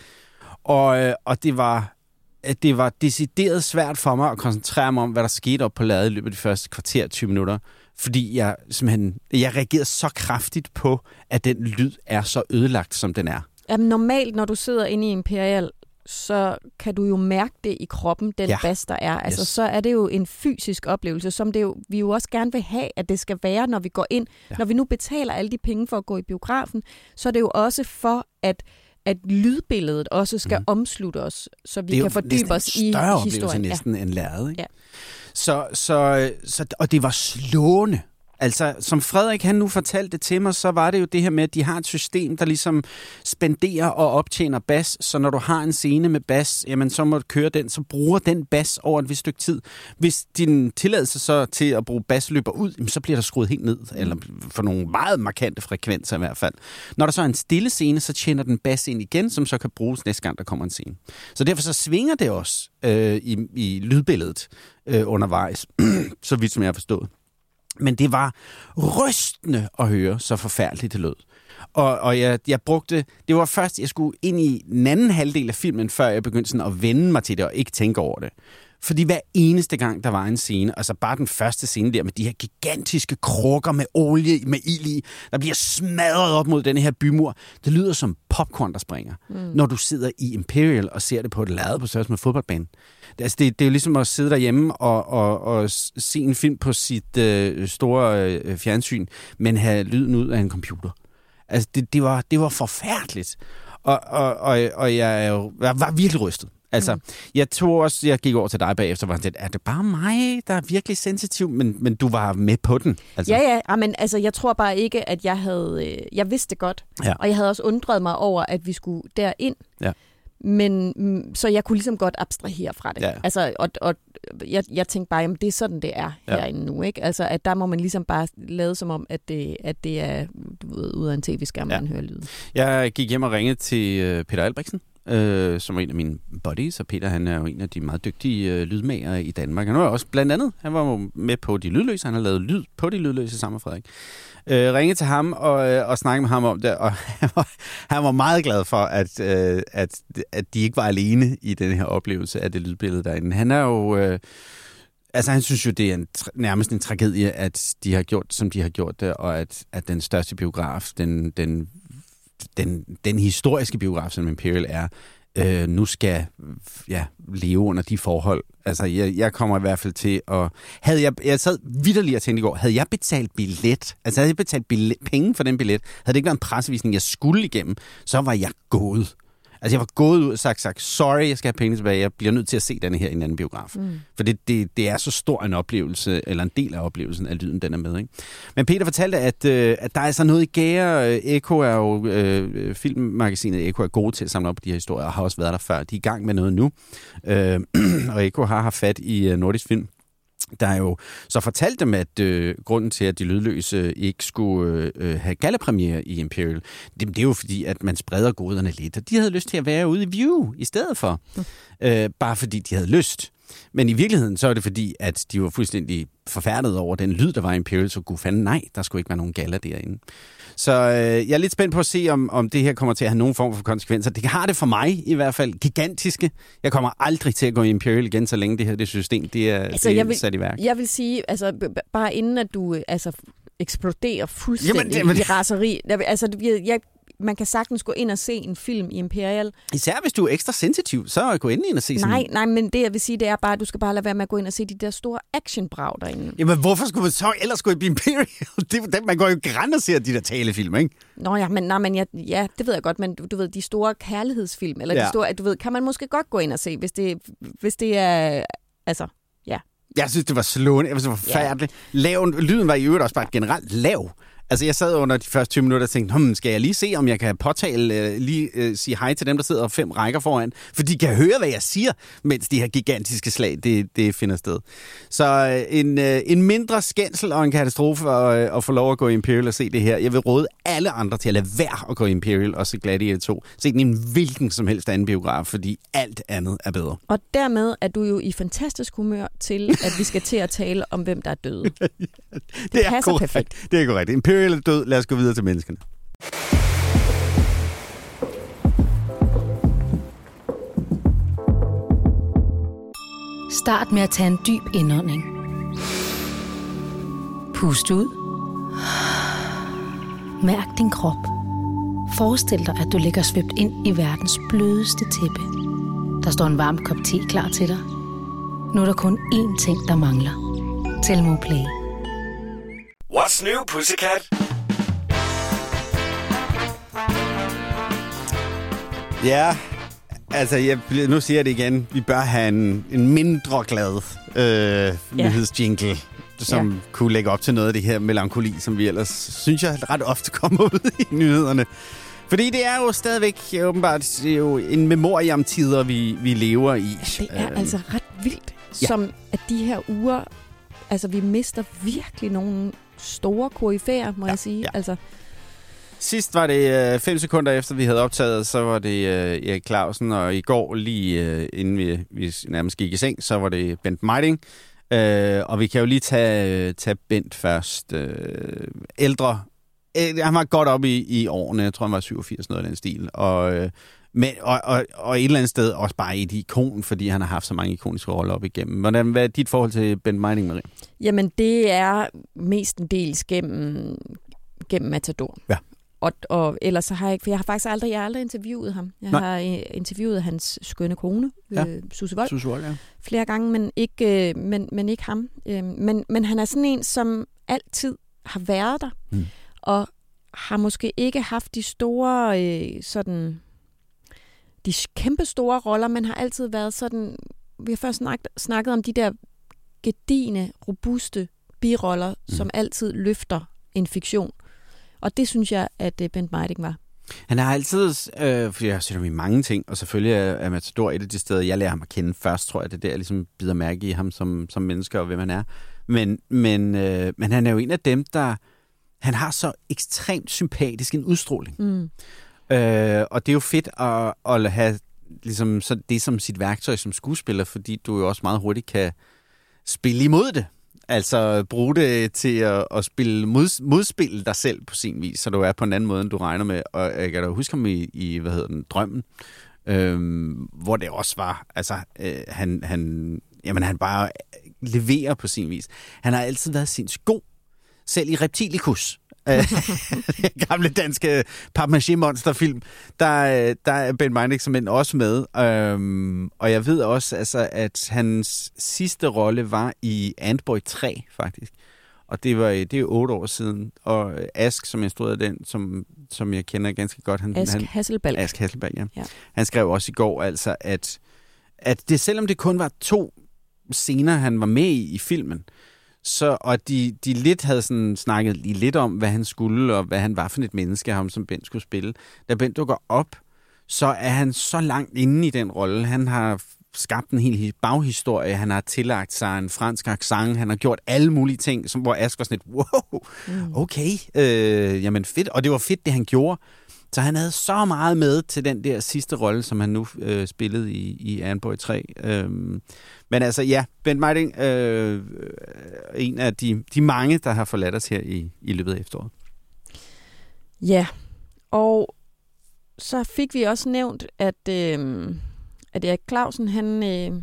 Og, og det var... at det var decideret svært for mig at koncentrere mig om, hvad der skete op på lærredet i løbet af de første kvarter tyve minutter. Fordi jeg simpelthen, jeg reagerede så kraftigt på, at den lyd er så ødelagt, som den er. Jamen, normalt, når du sidder inde i Imperial, så kan du jo mærke det i kroppen, den ja. bas, der er. Altså, yes. Så er det jo en fysisk oplevelse, som det jo, vi jo også gerne vil have, at det skal være, når vi går ind. Ja. Når vi nu betaler alle de penge for at gå i biografen, så er det jo også for, at at lydbilledet også skal mm. omslutte os, så vi kan fordybe os i historien. Det er jo næsten en større oplevelse næsten end lærredet. Ja. Så, så, så, og det var slående. Altså, som Frederik han nu fortalte det til mig, så var det jo det her med, at de har et system, der ligesom spenderer og optjener bas. Så når du har en scene med bas, jamen så må du køre den, så bruger den bas over et vist stykke tid. Hvis din tilladelse så til at bruge bas løber ud, jamen, så bliver der skruet helt ned, eller for nogle meget markante frekvenser i hvert fald. Når der så er en stille scene, så tjener den bas ind igen, som så kan bruges næste gang, der kommer en scene. Så derfor så svinger det også øh, i, i lydbilledet øh, undervejs, så vidt som jeg har forstået. Men det var rystende at høre, så forfærdeligt det lød. Og, og jeg, jeg brugte... Det var først, jeg skulle ind i den anden halvdel af filmen, før jeg begyndte sådan at vende mig til det og ikke tænke over det. Fordi hver eneste gang, der var en scene, altså bare den første scene der med de her gigantiske krukker med olie, med ild i, der bliver smadret op mod den her bymur, det lyder som popcorn, der springer. Mm. Når du sidder i Imperial og ser det på et lærred på størrelse med fodboldbanen. Det, altså det, det er jo ligesom at sidde derhjemme og, og, og se en film på sit øh, store øh, fjernsyn, men have lyden ud af en computer. Altså det, det, var, det var forfærdeligt. Og, og, og, og jeg, jeg var virkelig rystet. Altså, mm. jeg tog også, jeg gik over til dig bagefter, og var sådan, er det bare mig, der er virkelig sensitiv, men, men du var med på den? Altså. Ja, ja, men altså, jeg tror bare ikke, at jeg havde, jeg vidste det godt, ja. Og jeg havde også undret mig over, at vi skulle derind, ja. Men så jeg kunne ligesom godt abstrahere fra det. Ja. Altså, og, og jeg, jeg tænkte bare, jamen det er sådan, det er ja. Herinde nu, ikke? Altså, at der må man ligesom bare lade som om, at det, at det er du ved, ud af en tv-skærm, ja. Man hører lyden. Jeg gik hjem og ringede til Peter Albrechtsen, øh, som er en af mine buddies, og Peter han er jo en af de meget dygtige øh, lydmager i Danmark. Han var også blandt andet, han var med på De Lydløse, han har lavet lyd på De Lydløse sammen med Frederik. Øh, ringede til ham og, øh, og snakkede med ham om det, og han var, han var meget glad for, at, øh, at, at de ikke var alene i den her oplevelse af det lydbillede derinde. Han er jo... Øh, altså, han synes jo, det er en, nærmest en tragedie, at de har gjort, som de har gjort det, og at, at den største biograf, den, den, den, den historiske biograf, som Imperial er, øh, nu skal ja, leve under de forhold. Altså, jeg, jeg kommer i hvert fald til at... Havde jeg, jeg sad vitterligt og tænkte i går, havde jeg betalt billet, altså havde jeg betalt billet, penge for den billet, havde det ikke været en pressevisning, jeg skulle igennem, så var jeg gået. Altså, jeg var gået ud og sagt, sagt, sorry, jeg skal have penge tilbage, jeg bliver nødt til at se denne her i en anden biograf. Mm. For det, det, det er så stor en oplevelse, eller en del af oplevelsen af lyden, den er med, ikke? Men Peter fortalte, at, øh, at der er så noget i gære. Eko er jo, øh, filmmagasinet Eko er gode til at samle op på de her historier, og har også været der før. De er i gang med noget nu, øh, og Eko har haft fat i uh, Nordisk Film, der er jo så fortalt dem, at øh, grunden til, at De Lydløse ikke skulle øh, have gallapremiere i Imperial, det, det er jo fordi, at man spreder goderne lidt, og de havde lyst til at være ude i View i stedet for. Mm. Øh, bare fordi de havde lyst. Men i virkeligheden, så er det fordi, at de var fuldstændig forfærdet over den lyd, der var i Imperial, så gud fanden nej, der skulle ikke være nogen galla derinde. Så øh, jeg er lidt spændt på at se, om, om det her kommer til at have nogen form for konsekvenser. Det har det for mig i hvert fald gigantiske. Jeg kommer aldrig til at gå i Imperial igen, så længe det her det system det er, altså, det er vil, sat i værk. Jeg vil sige, altså b- bare inden at du altså, eksploderer fuldstændig jamen, det, i raseri. Altså, jeg... jeg man kan sagtens gå ind og se en film i Imperial. Især hvis du er ekstra sensitiv, så gå ind og se sådan Nej, nej, men det jeg vil sige, det er bare, at du skal bare lade være med at gå ind og se de der store actionbrag derinde. Jamen, hvorfor skulle man så ellers gå i Imperial? Det, man går jo græn og ser de der talefilm, ikke? Nå ja, men, nej, men ja, ja, det ved jeg godt, men du, du ved, de store kærlighedsfilm, eller ja. de store, du ved, kan man måske godt gå ind og se, hvis det, hvis det er, altså, ja. Jeg synes, det var slående, jeg synes, det var forfærdeligt. Ja. Lav, lyden var i øvrigt også bare generelt lav. Altså, jeg sad under de første tyve minutter og tænkte, hm, skal jeg lige se, om jeg kan påtale, øh, lige øh, sige hej til dem, der sidder fem rækker foran, for de kan høre, hvad jeg siger, mens de her gigantiske slag, det, det finder sted. Så øh, en, øh, en mindre skændsel og en katastrofe at, øh, at få lov at gå i Imperial og se det her. Jeg vil råde alle andre til at lade være at gå i Imperial og se Gladiator to. Se den i en hvilken som helst anden biograf, fordi alt andet er bedre. Og dermed er du jo i fantastisk humør til, at vi skal til at tale om, hvem der er døde. det, det er passer korrekt. Perfekt. Det er korrekt. Imperial eller død, lad os gå videre til menneskene. Start med at tage en dyb indånding. Pust ud. Mærk din krop. Forestil dig, at du ligger svøbt ind i verdens blødeste tæppe. Der står en varm kop te klar til dig. Nu er der kun én ting, der mangler. Telmo Play. What's new, Pussycat? Ja, altså jeg, nu siger jeg det igen. Vi bør have en, en mindre glad øh, nyhedsjingle, som ja. kunne lægge op til noget af det her melankoli, som vi ellers, synes jeg, ret ofte kommer ud i nyhederne. Fordi det er jo stadigvæk åbenbart det er jo en memorie om tider, vi, vi lever i. Det er øh, altså ret vildt, ja. som at de her uger, altså vi mister virkelig nogle store koryfæer, må ja, jeg sige. Ja. Altså. Sidst var det øh, fem sekunder efter, vi havde optaget, så var det øh, Erik Clausen, og i går, lige øh, inden vi, vi nærmest gik i seng, så var det Bent Mejding. Øh, og vi kan jo lige tage, tage Bent først. Øh, ældre. Øh, han var godt op i, i årene, jeg tror, han var syvogfirs, noget af den stil. Og, øh, men, og, og, og et eller andet sted også bare et ikon, fordi han har haft så mange ikoniske roller op igennem. Hvordan, hvad er dit forhold til Bent Mejding, Marie? Jamen, det er mestendels gennem, gennem Matador. Ja. Og, og ellers så har jeg ikke, for jeg har faktisk aldrig, jeg har aldrig interviewet ham. Jeg Nej. har interviewet hans skønne kone, ja. øh, Susse Wold, Susse Wold ja. flere gange, men ikke, øh, men, men ikke ham. Øh, men, men han er sådan en, som altid har været der, mm. og har måske ikke haft de store, øh, sådan, de kæmpe store roller, men har altid været sådan, vi har først snakket, snakket om de der gedigne, robuste biroller, mm. som altid løfter en fiktion. Og det synes jeg, at Bent Mejding var. Han har altid, øh, fordi jeg har set ham i mange ting, og selvfølgelig er Matador et af de steder, jeg lærer ham at kende først, tror jeg, det er der, jeg ligesom bider mærke i ham som, som menneske og hvem han er. Men, men, øh, men han er jo en af dem, der, han har så ekstremt sympatisk en udstråling. Mm. Øh, og det er jo fedt at, at have ligesom, så det som sit værktøj som skuespiller, fordi du jo også meget hurtigt kan spille imod det. Altså bruge det til at, at spille mod, modspille dig selv på sin vis, så du er på en anden måde, end du regner med. Og jeg kan da huske ham i, i hvad hedder den, Drømmen, øhm, hvor det også var, altså øh, han, han, jamen, han bare leverer på sin vis. Han har altid været sindssygt god, selv i Reptilicus. Gamle danske papier-mâché-monsterfilm, der, der er Ben Mejding som en også med. Øhm, og jeg ved også, altså, at hans sidste rolle var i Antboy tre, faktisk. Og det var det er jo otte år siden. Og Ask, som jeg stod af den, som, som jeg kender ganske godt. Han, Ask han, Hasselbalch. Ask Hasselbalch, ja. ja. Han skrev også i går, altså, at, at det, selvom det kun var to scener, han var med i i filmen, så, og de, de lidt havde sådan snakket lidt om, hvad han skulle, og hvad han var for et menneske, ham som Bent skulle spille. Da Bent dukker op, så er han så langt inde i den rolle. Han har skabt en hel baghistorie, han har tillagt sig en fransk accent, han har gjort alle mulige ting, som, hvor Ask var sådan et, wow, okay, øh, jamen fedt. Og det var fedt, det han gjorde. Så han havde så meget med til den der sidste rolle, som han nu øh, spillede i, i Antboy tre. Øhm, men altså, ja, Bent Mejding, øh, en af de, de mange, der har forladt os her i, i løbet af efteråret. Ja, og så fik vi også nævnt, at, øh, at Erik Clausen, han, øh,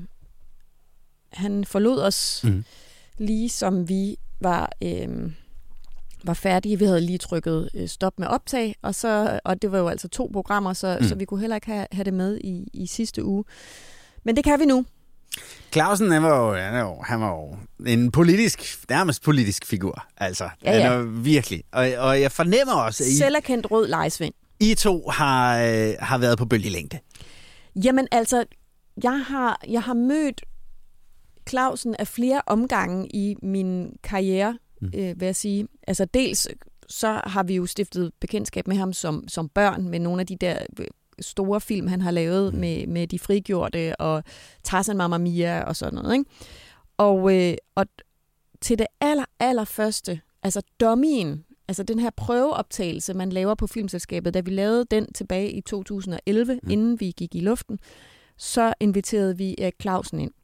han forlod os, mm. lige som vi var... Øh, var færdige. Vi havde lige trykket øh, stop med optag, og, så, og det var jo altså to programmer, så, mm. så vi kunne heller ikke have, have det med i, i sidste uge. Men det kan vi nu. Clausen, han var jo, han var jo, han var jo en politisk, nærmest politisk figur. Altså, ja, ja. Han er virkelig. Og, og jeg fornemmer også, at I, selverkendt rød lejesvend. I to har, øh, har været på bølgelængde. Jamen altså, jeg har, jeg har mødt Clausen af flere omgange i min karriere, Mm. Øh, vil jeg sige. Altså dels så har vi jo stiftet bekendtskab med ham som, som børn, med nogle af de der store film, han har lavet mm. med, med De Frigjorte og Tarzan, Mamma Mia og sådan noget. Ikke? Og, øh, og til det aller, aller første, altså Dummyen, altså den her prøveoptagelse, man laver på Filmselskabet, da vi lavede den tilbage i to tusind og elleve, mm. inden vi gik i luften, så inviterede vi Erik Clausen ind.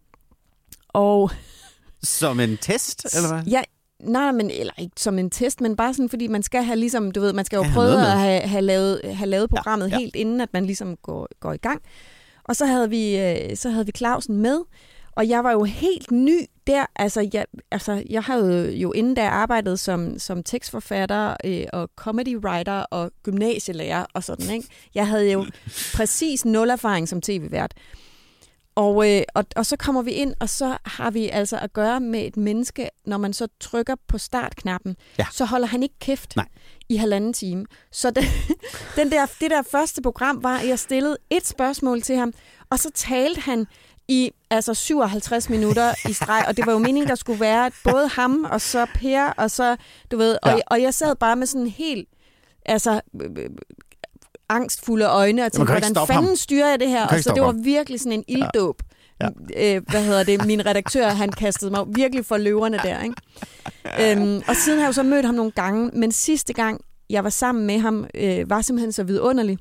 Og som en test, eller hvad? Ja, nej, men eller ikke som en test, men bare sådan, fordi man skal have ligesom, du ved, man skal jo prøve at have, have, lavet, have lavet programmet ja, ja. helt inden, at man ligesom går, går i gang. Og så havde vi, så havde vi Clausen med, og jeg var jo helt ny der. Altså, jeg, altså, jeg havde jo inden da arbejdet som, som tekstforfatter øh, og comedy writer og gymnasielærer og sådan, ikke? Jeg havde jo præcis nul erfaring som tv-vært. Og, øh, og, og så kommer vi ind, og så har vi altså at gøre med et menneske, når man så trykker på startknappen, ja. så holder han ikke kæft Nej. i halvanden time. Så det, den der, det der første program var, at jeg stillede et spørgsmål til ham, og så talte han i altså syvoghalvtreds minutter i streg, og det var jo meningen, der skulle være både ham, og så Per, og så, du ved, og, ja. og jeg sad bare med sådan helt, altså... angstfulde øjne og tænkte, hvordan fanden styrer jeg det her? Og så det var virkelig sådan en ilddåb. Ja. Ja. Øh, hvad hedder det? Min redaktør, han kastede mig virkelig for løverne der, ikke? Øhm, og siden har jeg jo så mødt ham nogle gange, men sidste gang, jeg var sammen med ham, øh, var simpelthen så vidunderlig.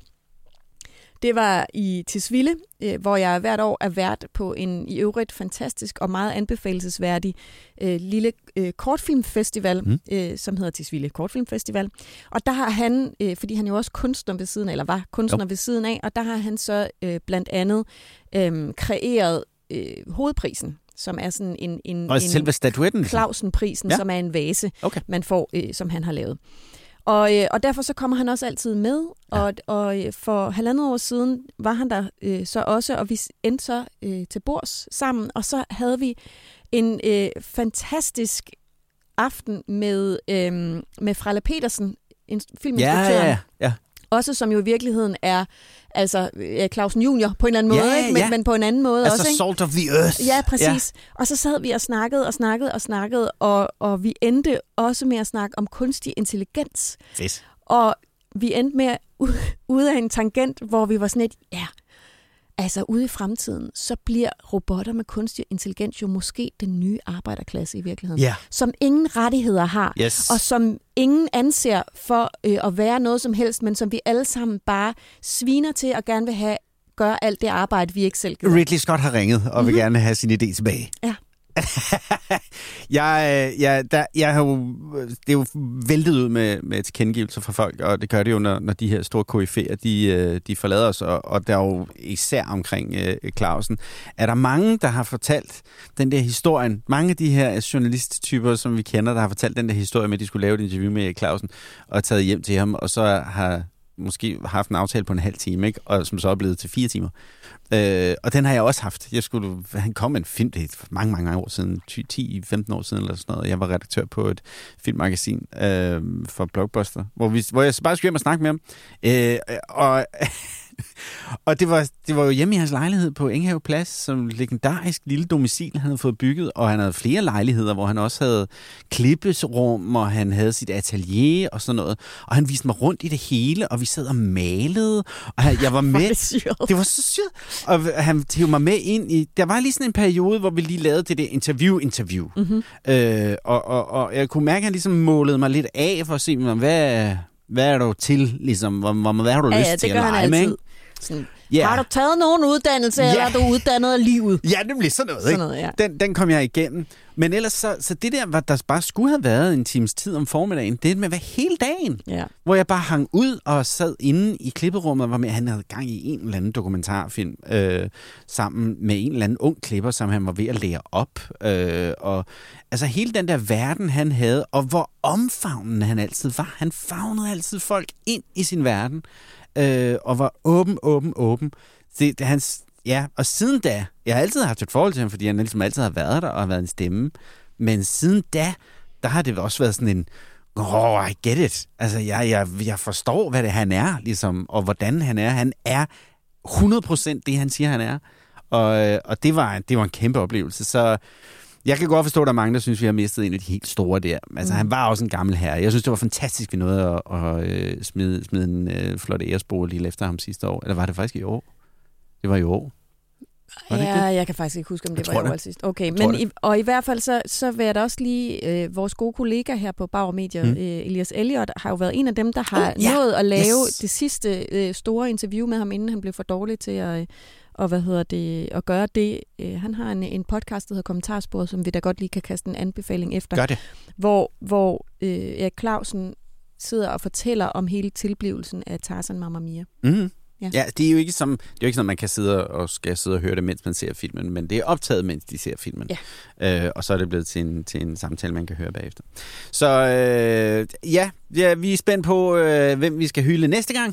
Det var i Tisvilde, øh, hvor jeg hvert år er vært på en i øvrigt fantastisk og meget anbefalesværdig øh, lille øh, kortfilmfestival, mm. øh, som hedder Tisvilde Kortfilmfestival. Og der har han, øh, fordi han jo også kunstner ved siden af, eller var kunstner jo. ved siden af, og der har han så øh, blandt andet øh, kreeret øh, hovedprisen, som er sådan en, en, og selve statuetten, Clausen-prisen, ja. som er en vase, okay. man får, øh, som han har lavet. Og, øh, og derfor så kommer han også altid med, ja. og, og for halvandet år siden var han der øh, så også, og vi endte så øh, til bords sammen, og så havde vi en øh, fantastisk aften med, øh, med Frelle Petersen, filminstruktøren. Ja, ja, ja. Også som jo i virkeligheden er altså Clausen junior på en eller anden måde, ja, ikke? Men, ja. men på en anden måde altså også. Altså salt of the earth. Ja, præcis. Ja. Og så sad vi og snakkede og snakkede og snakkede, og, og vi endte også med at snakke om kunstig intelligens. Fedt. Og vi endte med ude af en tangent, hvor vi var sådan et, ja, altså ude i fremtiden, så bliver robotter med kunstig intelligens jo måske den nye arbejderklasse i virkeligheden. Yeah. Som ingen rettigheder har, yes. og som ingen anser for øh, at være noget som helst, men som vi alle sammen bare sviner til og gerne vil have, gøre alt det arbejde, vi ikke selv gør. Ridley Scott har ringet og mm-hmm. vil gerne have sin idé tilbage. Ja. jeg, jeg, der, jeg har jo, det er jo væltet ud med, med tilkendegivelser fra folk, og det gør det jo, når, når de her store koryfæer, de, de forlader os, og, og der er jo især omkring uh, Clausen. Er der mange, der har fortalt den der historien, mange af de her journalisttyper, som vi kender, der har fortalt den der historie med, at de skulle lave et interview med Clausen, og taget hjem til ham, og så har måske haft en aftale på en halv time, ikke? Og som så er blevet til fire timer. Øh, og den har jeg også haft. Jeg skulle, han kom med en film, det er mange, mange år siden, ti til femten år siden eller sådan noget. Jeg var redaktør på et filmmagasin øh, for Blockbuster, hvor, vi, hvor jeg bare skulle hjem og snakke med ham. Øh, og og det var, det var jo hjemme i hans lejlighed på Enghave Plads, som legendarisk lille domicil, han havde fået bygget, og han havde flere lejligheder, hvor han også havde klippesrum, og han havde sit atelier og sådan noget. Og han viste mig rundt i det hele, og vi sad og malede, og jeg var med. Det var så sygt. Og han tog mig med ind i... Der var lige sådan en periode, hvor vi lige lavede det der interview-interview. Mm-hmm. Øh, og, og, og jeg kunne mærke, at han ligesom målede mig lidt af for at se, hvad... hvad er du til, ligesom? Hvad, hvad har du ja, lyst ja, til at lege med? Sådan, yeah. Har du taget nogen uddannelse, yeah. eller er du uddannet af livet? Ja, nemlig sådan noget. Sådan ikke? noget ja. den, den kom jeg igennem. Men ellers, så, så det der, hvad der bare skulle have været en times tid om formiddagen, det er med hvad hele dagen. Ja. Hvor jeg bare hang ud og sad inde i klipperummet, og var med, han havde gang i en eller anden dokumentarfilm øh, sammen med en eller anden ung klipper, som han var ved at lære op. Øh, og altså hele den der verden, han havde, og hvor omfavnende han altid var. Han favnede altid folk ind i sin verden, øh, og var åben, åben, åben. Det, det, hans, ja, og siden da, jeg har altid haft et forhold til ham, fordi han ligesom altid har været der og har været en stemme. Men siden da, der har det også været sådan en, oh, I get it. Altså, jeg, jeg, jeg forstår, hvad det han er, ligesom, og hvordan han er. Han er hundrede procent det, han siger, han er. Og, og det, var, det var en kæmpe oplevelse. Så jeg kan godt forstå, at der er mange, der synes, vi har mistet en af de helt store der. Altså, mm. han var også en gammel herre. Jeg synes, det var fantastisk, vi nåede at, at, at smide, smide en uh, flot æresbog lige efter ham sidste år. Eller var det faktisk i år? Det var i år. Ja, jeg kan faktisk ikke huske, om det jeg var i år sidst. Okay, men i, og i hvert fald så, så vil jeg da også lige, øh, vores gode kollega her på Bauer Media, mm. øh, Elias Elliot, har jo været en af dem, der har oh, yeah. nået at lave yes. det sidste øh, store interview med ham, inden han blev for dårlig til at, og, hvad hedder det, at gøre det. Øh, han har en, en podcast, der hedder Kommentarsporet, som vi da godt lige kan kaste en anbefaling efter. Gør det. Hvor, hvor øh, Erik Clausen sidder og fortæller om hele tilblivelsen af Tarzan Mamma Mia. Mm. Ja. ja, det er jo ikke som det er jo ikke sådan, man kan sidde og skal sidde og høre det, mens man ser filmen, men det er optaget, mens de ser filmen. Ja. Øh, og så er det blevet til en, til en samtale, man kan høre bagefter. Så øh, ja, ja, vi er spændt på, øh, hvem vi skal hylde næste gang.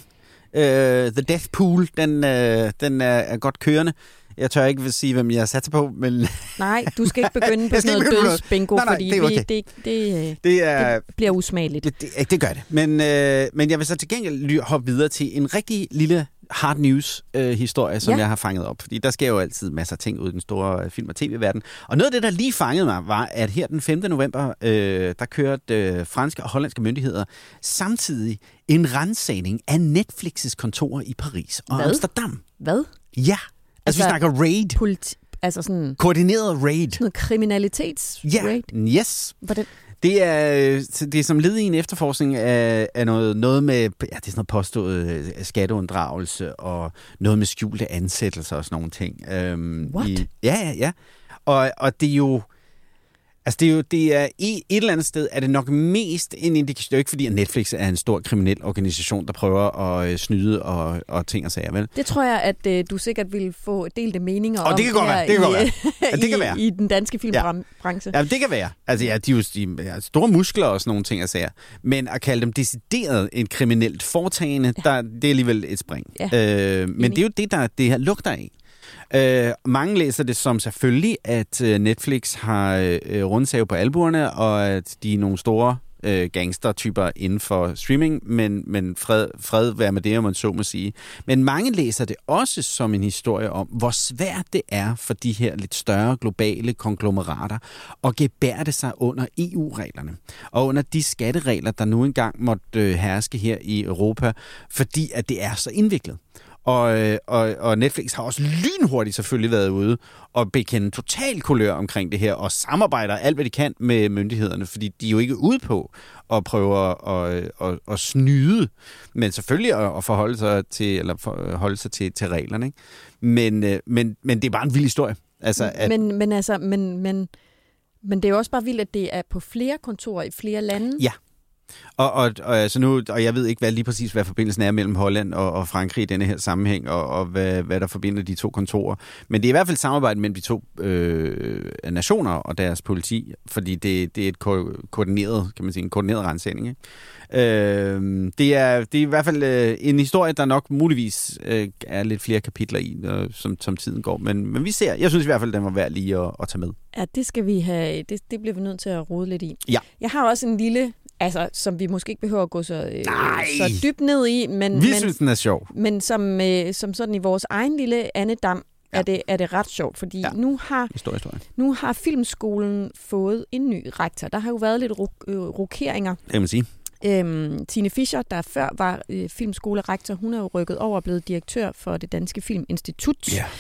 Øh, The Death Pool, den, øh, den er, er godt kørende. Jeg tør ikke sige, hvem jeg satser på, men... Nej, du skal ikke begynde på sådan noget dødsbingo, nej, nej, fordi det, okay. det, det, det, er, det bliver usmageligt. Det, det, det gør det. Men, øh, men jeg vil så til gengæld hoppe videre til en rigtig lille hard news-historie, øh, som ja. jeg har fanget op. Fordi der sker jo altid masser af ting ud i den store film- og tv-verden. Og noget af det, der lige fangede mig, var, at her den femte november, øh, der kørte øh, franske og hollandske myndigheder samtidig en ransagning af Netflix' kontorer i Paris og Hvad? Amsterdam. Hvad? Ja. Altså, altså vi snakker raid. Politi- altså sådan... Koordineret raid. Sådan noget kriminalitets-raid? Ja, yes. Hvordan? Det er, det er som led i en efterforskning af, af noget, noget med, ja, det er sådan noget påstået skatteunddragelse og noget med skjulte ansættelser og sådan nogle ting. Øhm, What? I, ja, ja, ja. Og, og det er jo... Altså, det er jo det er, i et eller andet sted er det nok mest en indikation. Det er jo ikke fordi, at Netflix er en stor kriminel organisation, der prøver at øh, snyde og, og ting og sager, vel? Det tror jeg, at øh, du sikkert vil få delte meninger og om. det kan godt være. Det kan godt være. Ja, det kan være. I, i den danske filmbranche. Ja, ja, det kan være. Altså, ja, de er jo de er store muskler og sådan nogle ting og sager. Men at kalde dem decideret en kriminelt foretagende, ja. der, det er alligevel et spring. Ja. Øh, men det er jo det, der det her lugter af. Uh, mange læser det som selvfølgelig, at uh, Netflix har uh, rundsave på albuerne, og at de er nogle store uh, gangstertyper inden for streaming, men, men fred, fred være med det, om man så må sige. Men mange læser det også som en historie om, hvor svært det er for de her lidt større globale konglomerater at gebærde sig under E U-reglerne, og under de skatteregler, der nu engang måtte uh, herske her i Europa, fordi at det er så indviklet. Og, og, og Netflix har også lynhurtigt selvfølgelig været ude og bekende total kulør omkring det her, og samarbejder alt, hvad de kan med myndighederne, fordi de er jo ikke ude på at prøve at, at, at, at snyde, men selvfølgelig at, at forholde sig til, eller forholde sig til, til reglerne. Ikke? Men, men, men det er bare en vild historie. Altså, at... men, men, altså, men, men, men det er jo også bare vildt, at det er på flere kontorer i flere lande. Ja. Og, og, og, altså nu, og jeg ved ikke hvad, lige præcis, hvad forbindelsen er mellem Holland og, og Frankrig i denne her sammenhæng, og, og hvad, hvad der forbinder de to kontorer. Men det er i hvert fald samarbejde mellem de to øh, nationer og deres politi, fordi det, det er et ko- koordineret, kan man sige, en koordineret ransagning. Ikke? Øh, det, er, det er i hvert fald øh, en historie, der nok muligvis øh, er lidt flere kapitler i, øh, som, som tiden går. Men, men vi ser, jeg synes i hvert fald, den var værd lige at, at tage med. Ja, det skal vi have, det, det bliver vi nødt til at rode lidt i. Ja. Jeg har også en lille... Altså, som vi måske ikke behøver at gå så, øh, så dybt ned i, men, vi men, synes, den er sjov. Men som, øh, som sådan i vores egen lille andedam, ja. er, det, er det ret sjovt, fordi ja. nu, har, historie, historie. nu har Filmskolen fået en ny rektor. Der har jo været lidt ro- øh, rokeringer. Det kan man sige. Øhm, Tine Fischer, der før var øh, filmskolerektor, hun er jo rykket over og blevet direktør for det Danske Filminstitut. Ja.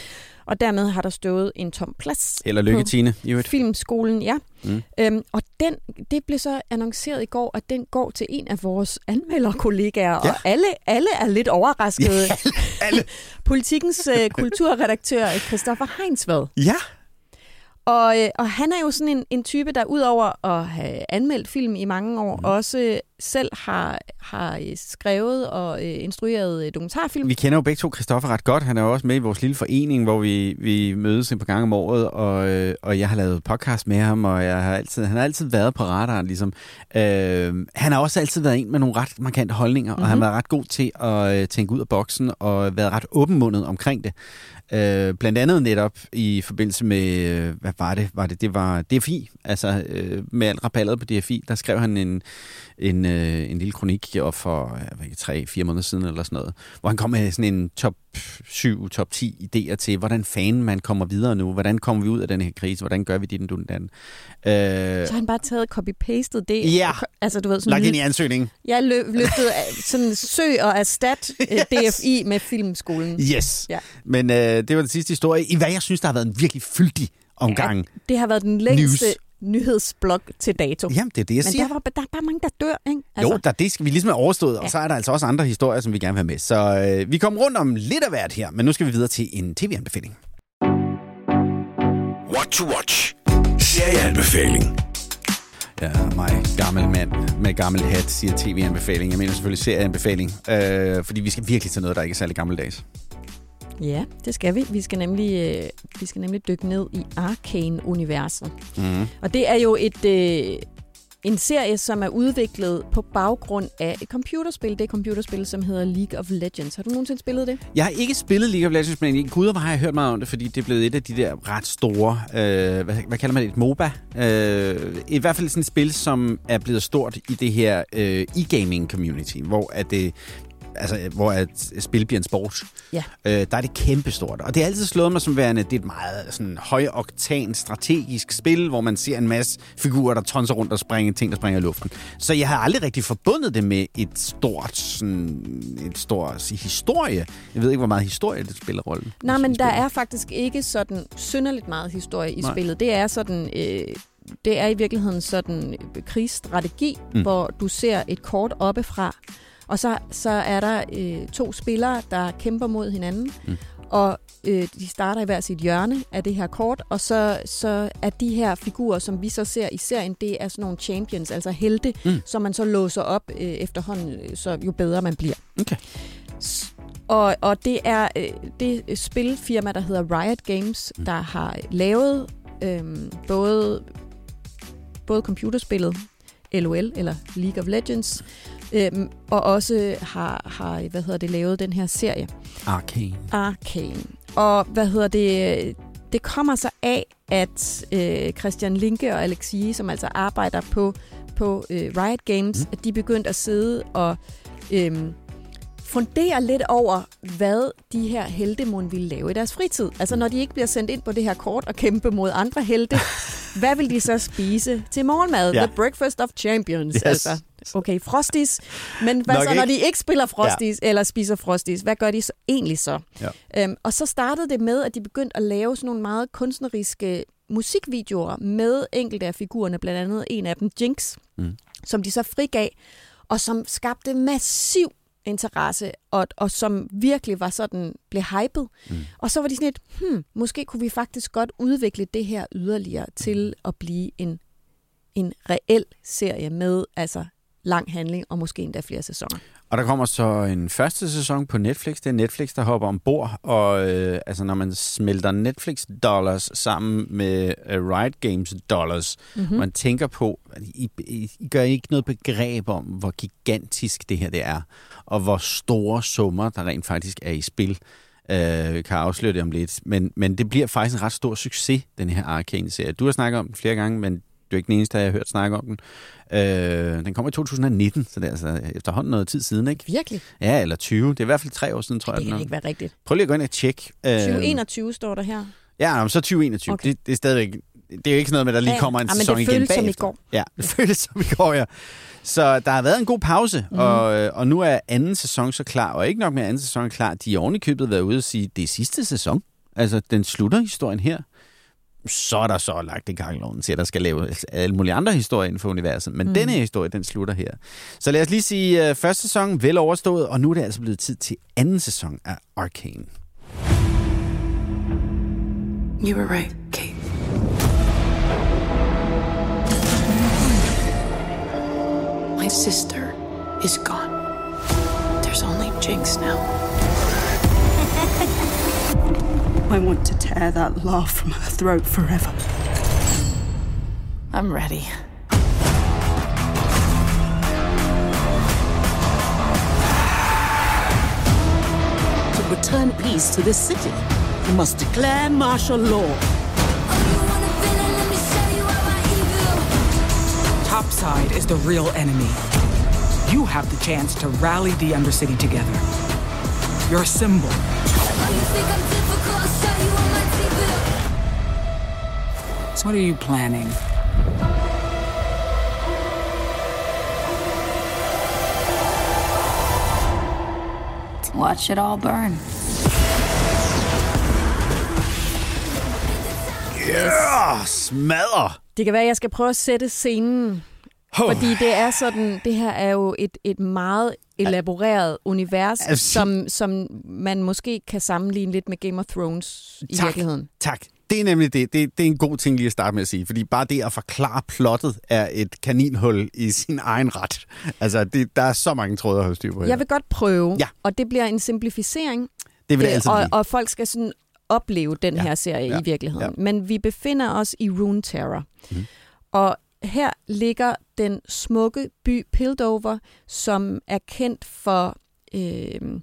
og dermed har der stået en tom plads. Eller lykke, Tine. Filmskolen, ja. Mm. Øhm, og den, det blev så annonceret i går, at den går til en af vores anmelderkollegaer, ja. Og alle, alle er lidt overraskede. Ja, alle, alle. Politikens uh, kulturredaktør, Christoffer Heinsvad. Ja. Og, og han er jo sådan en, en type, der udover at have anmeldt film i mange år, mm. også selv har, har skrevet og øh, instrueret dokumentarfilm. Vi kender jo begge to Christoffer ret godt. Han er jo også med i vores lille forening, hvor vi, vi mødes en par gange om året, og, øh, og jeg har lavet podcast med ham, og jeg har altid, han har altid været på radaren. Ligesom. Øh, han har også altid været en med nogle ret markante holdninger, mm-hmm. og han har været ret god til at øh, tænke ud af boksen, og været ret åbenmundet omkring det. Øh, blandt andet netop i forbindelse med, øh, hvad var det? Var det? Det var D F I, altså øh, med alt raballet på D F I, der skrev han en, en, øh, en lille kronik for øh, tre, fire måneder siden eller sådan noget, hvor han kom med sådan en top syv, top ti idéer til, hvordan fanden man kommer videre nu, hvordan kommer vi ud af den her krise, hvordan gør vi det, den, den, den. Øh, Så har han bare taget copy-pastet det? Ja, altså, du ved, sådan lagt ind i ansøgningen. Jeg løb, løftede sådan søg og erstat yes. D F I med filmskolen. Yes, ja. Men øh, det var den sidste historie, i hvad jeg synes, der har været en virkelig fyldig omgang. Ja, det har været den længste news. Nyhedsblog til dato. Jamen, det er det, jeg Men siger. Men der, der er bare mange, der dør, ikke? Altså. Jo, der, det skal vi ligesom have overstået, ja. Og så er der altså også andre historier, som vi gerne vil have med. Så øh, vi kommer rundt om lidt af hvert her, men nu skal vi videre til en tv-anbefaling. What to watch. Serieanbefaling. Ja, mig, gammel mand med gammel hat, siger tv-anbefaling. Jeg mener selvfølgelig serieanbefaling, øh, fordi vi skal virkelig til noget, der ikke er særlig gammeldags. Ja, det skal vi. Vi skal nemlig, øh, vi skal nemlig dykke ned i Arcane-universet. Mm. Og det er jo et, øh, en serie, som er udviklet på baggrund af et computerspil. Det er et computerspil, som hedder League of Legends. Har du nogensinde spillet det? Jeg har ikke spillet League of Legends, men gud, hvor har jeg hørt meget om det, fordi det er blevet et af de der ret store, øh, hvad, hvad kalder man det, et MOBA? Øh, I hvert fald sådan et spil, som er blevet stort i det her øh, e-gaming-community, hvor at det altså, hvor et spil bliver en sport, ja. øh, der er det kæmpestort. Og det har altid slået mig som værende, det er et meget sådan, højoktan strategisk spil, hvor man ser en masse figurer, der tonser rundt og springer ting, der springer i luften. Så jeg har aldrig rigtig forbundet det med et stort, sådan, et stort historie. Jeg ved ikke, hvor meget historie det spiller rollen. Nej, men der er faktisk ikke sådan synderligt meget historie i Nej. spillet. Det er sådan... Øh Det er i virkeligheden sådan krigsstrategi, mm. hvor du ser et kort oppefra, og så, så er der øh, to spillere, der kæmper mod hinanden, mm. og øh, de starter i hver sit hjørne af det her kort, og så, så er de her figurer, som vi så ser i serien, det er sådan nogle champions, altså helte, mm. som man så låser op øh, efterhånden, så jo bedre man bliver. Okay. Og, og det er øh, det spilfirma, der hedder Riot Games, mm. der har lavet øh, både... både computerspillet L O L, eller League of Legends, øhm, og også har, har hvad hedder det, lavet den her serie. Arcane. Arcane. Og hvad hedder det, det kommer så af, at øh, Christian Linke og Alex Yee, som altså arbejder på, på øh, Riot Games, mm. at de begyndte at sidde og øh, fundere lidt over, hvad de her heltemon ville lave i deres fritid. Altså når de ikke bliver sendt ind på det her kort og kæmpe mod andre helte, hvad vil de så spise til morgenmad? Ja. The breakfast of champions. Yes. Altså, okay, Frosties. Men hvad Nok så, ikke. Når de ikke spiller Frosties, ja. eller spiser Frosties? Hvad gør de så egentlig så? Ja. Øhm, og så startede det med, at de begyndte at lave sådan nogle meget kunstneriske musikvideoer med enkelte af figurerne, blandt andet en af dem, Jinx, mm. som de så frigav, og som skabte massiv interesse, og, og som virkelig var sådan, blev hyped. Mm. Og så var de sådan et, hmm, måske kunne vi faktisk godt udvikle det her yderligere til at blive en, en reel serie med altså lang handling, og måske endda flere sæsoner. Og der kommer så en første sæson på Netflix. Det er Netflix, der hopper ombord, og øh, altså når man smelter Netflix-dollars sammen med uh, Riot Games-dollars, mm-hmm. man tænker på, at I, I, I gør ikke noget begreb om, hvor gigantisk det her det er, og hvor store summer, der rent faktisk er i spil. Øh, kan afsløre det om lidt. Men, men det bliver faktisk en ret stor succes, den her Arcane-serie. Du har snakket om den flere gange, men det er ikke den eneste, jeg har hørt snakke om den. Øh, den kommer i to tusind nitten, så det er altså efterhånden noget tid siden, ikke? Virkelig? Ja, eller tyve. Det er i hvert fald tre år siden, tror jeg. Det kan ikke være rigtigt. Prøv lige at gå ind og tjekke. tyve enogtyve står der her. Ja, så tyve enogtyve. Okay. Det, det er stadigvæk... Det er jo ikke sådan noget med, at der lige ja, kommer en ja, sæson igen bagefter. Men det føles som i går. Ja, det føles som i går, ja. Så der har været en god pause, mm. og, og nu er anden sæson så klar, og ikke nok med anden sæson klar. De er ovenikøbet været ude og sige, det er sidste sæson. Altså, den slutter historien her. Så er der så lagt i kakkelovnen til, at der skal lave alle mulige andre historier inden for universet. Men mm. denne historie, den slutter her. Så lad os lige sige, uh, første sæson vel overstået, og nu er det altså blevet tid til anden sæson af Arcane. You were right, Kate. My sister is gone. There's only Jinx now. I want to tear that laugh from her throat forever. I'm ready. To return peace to this city, you must declare martial law. Topside is the real enemy. You have the chance to rally the Undercity together. Your symbol. So what are you planning? Watch it all burn. Yeah, smadrer! Det kan være, at jeg skal prøve at sætte scenen. Oh. Fordi det er sådan, det her er jo et, et meget elaboreret univers, altså, som, som man måske kan sammenligne lidt med Game of Thrones i tak, virkeligheden. Tak. Det er nemlig det. det. Det er en god ting lige at starte med at sige, fordi bare det at forklare plottet er et kaninhul i sin egen ret. Altså, det, der er så mange tråde at holde styr på her. Jeg vil godt prøve, ja. Og det bliver en simplificering. Det vil det altid og, blive. og folk skal sådan opleve den ja. her serie ja. i virkeligheden. Ja. Men vi befinder os i Runeterra. Mm. Og her ligger den smukke by Piltover, som er kendt for øh,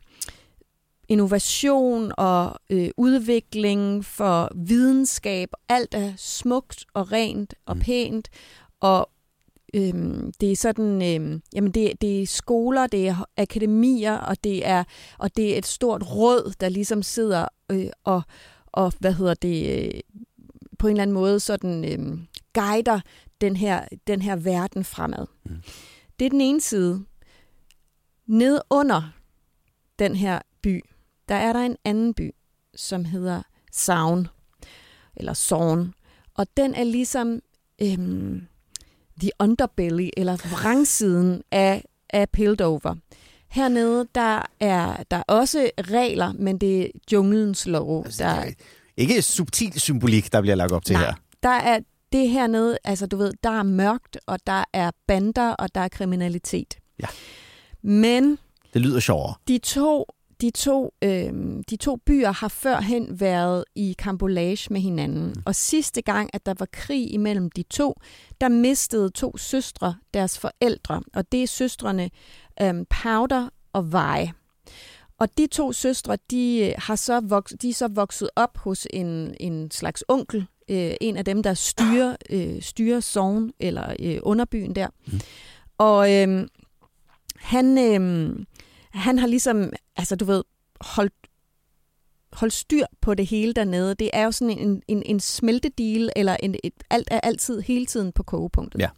innovation og øh, udvikling, for videnskab. Alt er smukt og rent og pænt, og øh, det er sådan, øh, jamen det, det er skoler, det er akademier, og det er og det er et stort råd, der ligesom sidder øh, og og hvad hedder det øh, på en eller anden måde sådan øh, guider den her, den her verden fremad. Mm. Det er den ene side. Ned under den her by, der er der en anden by, som hedder Zaun, eller Zorn. Og den er ligesom øhm, the underbelly, eller vrangsiden af, af Piltover. Hernede, der er der er også regler, men det er junglens lov. Altså, der, ikke subtil symbolik, der bliver lagt op til nej, her. Der er det hernede, altså du ved, der er mørkt, og der er bander, og der er kriminalitet. Ja. Men det lyder sjovere. De to, de to, øh, de to byer har førhen været i karambolage med hinanden. Mm. Og sidste gang, at der var krig imellem de to, der mistede to søstre deres forældre. Og det er søstrene øh, Powder og Vi. Og de to søstre, de har så vokset, de er så vokset op hos en, en slags onkel, øh, en af dem, der styrer, øh, styrer Zorn, eller øh, underbyen der. Mm. Og øh, han, øh, han har ligesom, altså du ved, holdt, holdt styr på det hele dernede. Det er jo sådan en, en, en smeltedeal, eller en, et, alt er altid hele tiden på kogepunktet. Ja.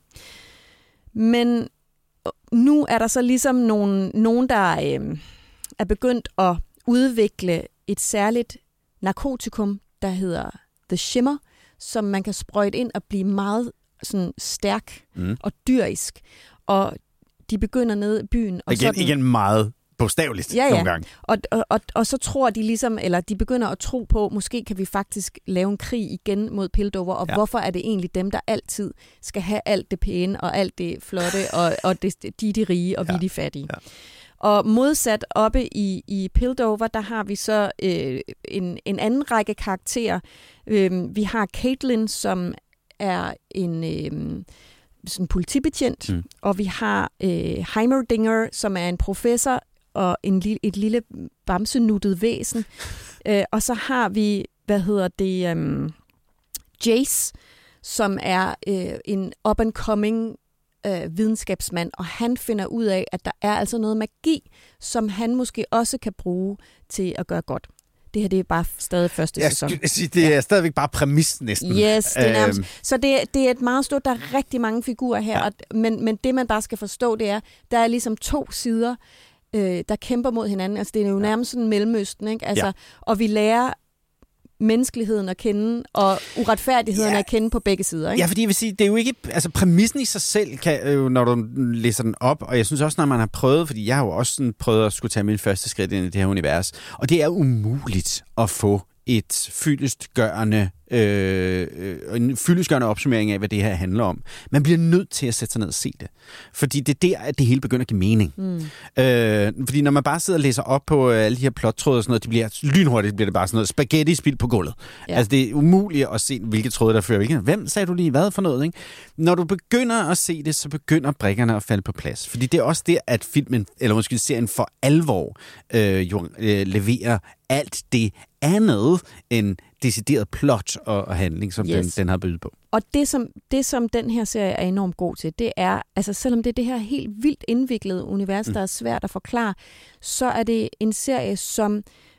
Men nu er der så ligesom nogen, nogen der øh, er begyndt at udvikle et særligt narkotikum, der hedder The Shimmer, som man kan sprøjte ind og blive meget sådan stærk mm. og dyrisk. Og de begynder nede i byen. Og igen, sådan, igen meget bogstaveligt ja, ja. nogle gange. Og, og, og, og så tror de ligesom, eller de begynder at tro på, måske kan vi faktisk lave en krig igen mod Piltover, og ja. hvorfor er det egentlig dem, der altid skal have alt det pæne, og alt det flotte, og, og det, de er de rige, og ja. vi er de fattige. Ja. Og modsat oppe i, i Piltover, der har vi så øh, en, en anden række karakterer. Øh, vi har Caitlin, som er en øh, sådan politibetjent, mm. og vi har øh, Heimerdinger, som er en professor og en, et lille bamsenuttet væsen. øh, og så har vi, hvad hedder det, øh, Jace, som er øh, en up-and-coming Øh, videnskabsmand, og han finder ud af, at der er altså noget magi, som han måske også kan bruge til at gøre godt. Det her, det er bare stadig første jeg sæson. Sige, det er ja. stadigvæk bare præmis næsten. Yes, det er nærmest. Øhm. Så det, det er et meget stort, der er rigtig mange figurer her, ja. og, men, men det man bare skal forstå, det er, der er ligesom to sider, øh, der kæmper mod hinanden. Altså det er jo nærmest sådan Mellemøsten, ikke? Altså, ja. Og vi lærer menneskeligheden at kende, og uretfærdigheden ja. at kende på begge sider. Ikke? Ja, fordi jeg vil sige, det er jo ikke... Altså, præmissen i sig selv, kan, øh, når du læser den op, og jeg synes også, når man har prøvet, fordi jeg har jo også sådan prøvet at skulle tage min første skridt ind i det her univers, og det er umuligt at få et fyldestgørende, øh, en fyldestgørende opsummering af, hvad det her handler om. Man bliver nødt til at sætte sig ned og se det. Fordi det er der, at det hele begynder at give mening. Mm. Øh, fordi når man bare sidder og læser op på alle de her plottråde og sådan noget, det bliver lynhurtigt, bliver det bare sådan noget spaghetti-spild på gulvet. Ja. Altså, det er umuligt at se, hvilke tråde der fører hvilke. Hvem sagde du lige, hvad for noget, ikke? Når du begynder at se det, så begynder brikkerne at falde på plads. Fordi det er også der, at filmen, eller måske serien for alvor, øh, jo, øh, leverer alt det andet end decideret plot og, og handling, som yes. den, den har bydet på. Og det som, det, som den her serie er enormt god til, det er, altså selvom det er det her helt vildt indviklede univers, mm. der er svært at forklare, så er det en serie, som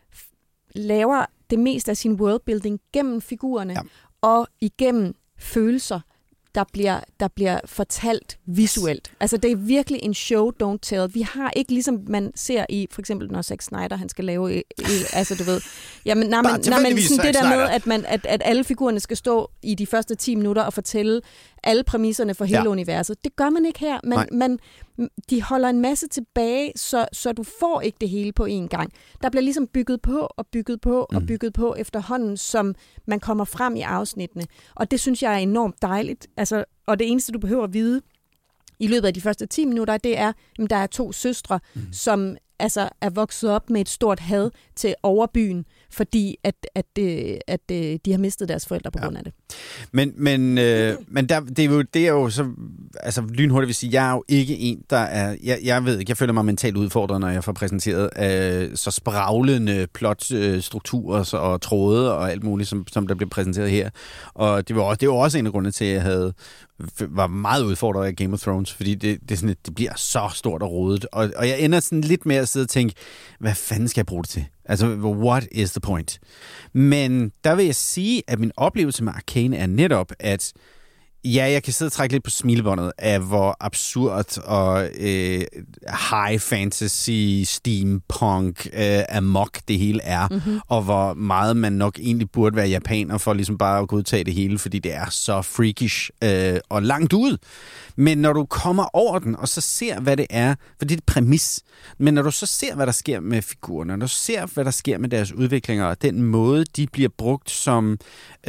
laver det meste af sin worldbuilding gennem figurerne ja. og igennem følelser, der bliver, der bliver fortalt visuelt. Altså, det er virkelig en show, don't tell. Vi har ikke, ligesom man ser i, for eksempel, når Zack Snyder, han skal lave, altså, du ved, jamen, nej, men, nej, men sådan det der med, at, man, at, at alle figurerne skal stå i de første ti minutter og fortælle alle præmisserne for hele ja. universet. Det gør man ikke her. Man, man, de holder en masse tilbage, så, så du får ikke det hele på én gang. Der bliver ligesom bygget på og bygget på mm. og bygget på efterhånden, som man kommer frem i afsnittene. Og det synes jeg er enormt dejligt. Altså, og det eneste, du behøver at vide i løbet af de første ti minutter, det er, at der er to søstre, mm. som altså, er vokset op med et stort had til overbyen, fordi at, at, at, at de har mistet deres forældre på ja. grund af det. Men, men, øh, men der, det, er jo, det er jo så altså, lynhurtigt vil sige, jeg er jo ikke en, der er... Jeg, jeg ved ikke, jeg føler mig mentalt udfordret, når jeg får præsenteret øh, så spraglende plotstrukturer øh, og tråde og alt muligt, som, som der bliver præsenteret her. Og det var, også, det var også en af grundene til, at jeg havde, var meget udfordret af Game of Thrones, fordi det, det, sådan, det bliver så stort og rodet. Og, og jeg ender sådan lidt med at sidde og tænke, hvad fanden skal jeg bruge det til? Altså, what is the point? Men der vil jeg sige, at min oplevelse med Arcane er netop, at ja, jeg kan sidde og trække lidt på smilebåndet af, hvor absurd og øh, high fantasy, steampunk, øh, amok det hele er, mm-hmm. og hvor meget man nok egentlig burde være japaner for ligesom bare at godtage det hele, fordi det er så freakish øh, og langt ud. Men når du kommer over den, og så ser, hvad det er, for det er et præmis, men når du så ser, hvad der sker med figurerne, når du ser, hvad der sker med deres udviklinger, og den måde, de bliver brugt som,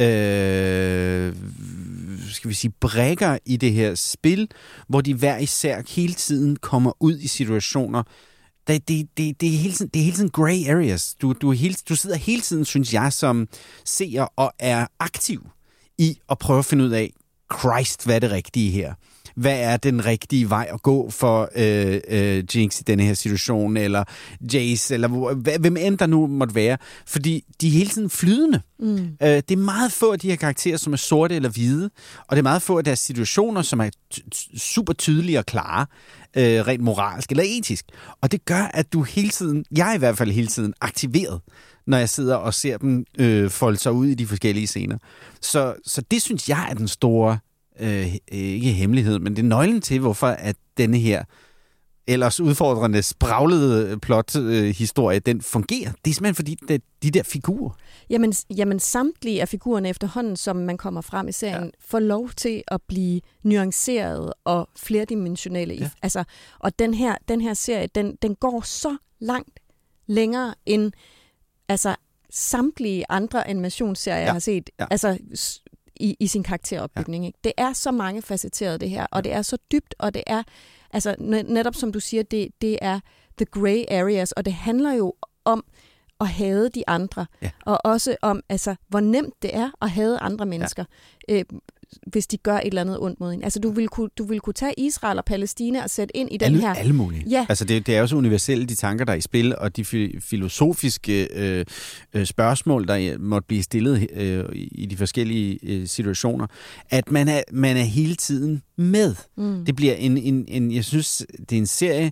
øh, skal vi sige, brikker i det her spil, hvor de hver især hele tiden kommer ud i situationer. Det, det, det, det, er, hele tiden, det er hele tiden gray areas. Du, du, er hele, du sidder hele tiden, synes jeg, som seer og er aktiv i at prøve at finde ud af, Christ, hvad er det rigtige her? Hvad er den rigtige vej at gå for øh, øh, Jinx i denne her situation, eller Jace, eller hvem end der nu måtte være. Fordi de er hele tiden flydende. Mm. Øh, det er meget få af de her karakterer, som er sorte eller hvide, og det er meget få af deres situationer, som er t- super tydelige og klare, øh, rent moralsk eller etisk. Og det gør, at du hele tiden, jeg er i hvert fald hele tiden, aktiveret, når jeg sidder og ser dem øh, folde sig ud i de forskellige scener. Så, så det synes jeg er den store Øh, ikke hemmelighed, men det er nøglen til, hvorfor at denne her ellers udfordrende, spraglede plot-historie, øh, den fungerer. Det er simpelthen fordi, det, de der figurer. Jamen, jamen samtlige af figurerne efterhånden, som man kommer frem i serien, ja. får lov til at blive nuanceret og flerdimensionelle. Ja. Altså, og den her, den her serie, den, den går så langt længere end altså, samtlige andre animationsserier, ja. jeg har set. Ja. Altså, I, i sin karakteropbygning. Ja. Ikke? Det er så mange facetteret, det her, og det er så dybt, og det er, altså netop som du siger, det, det er the gray areas, og det handler jo om at hade de andre, ja. og også om, altså, hvor nemt det er at hade andre mennesker, ja. øh, hvis de gør et eller andet ondt mod en. Altså, du vil kunne, du vil kunne tage Israel og Palæstina og sætte ind i den alle, her... Alle mulige. Ja. Altså, det, det er jo så universelle, de tanker, der er i spil, og de fi- filosofiske øh, øh, spørgsmål, der måtte blive stillet øh, i de forskellige øh, situationer, at man er, man er hele tiden med. Mm. Det bliver en, en, en... Jeg synes, det er en serie,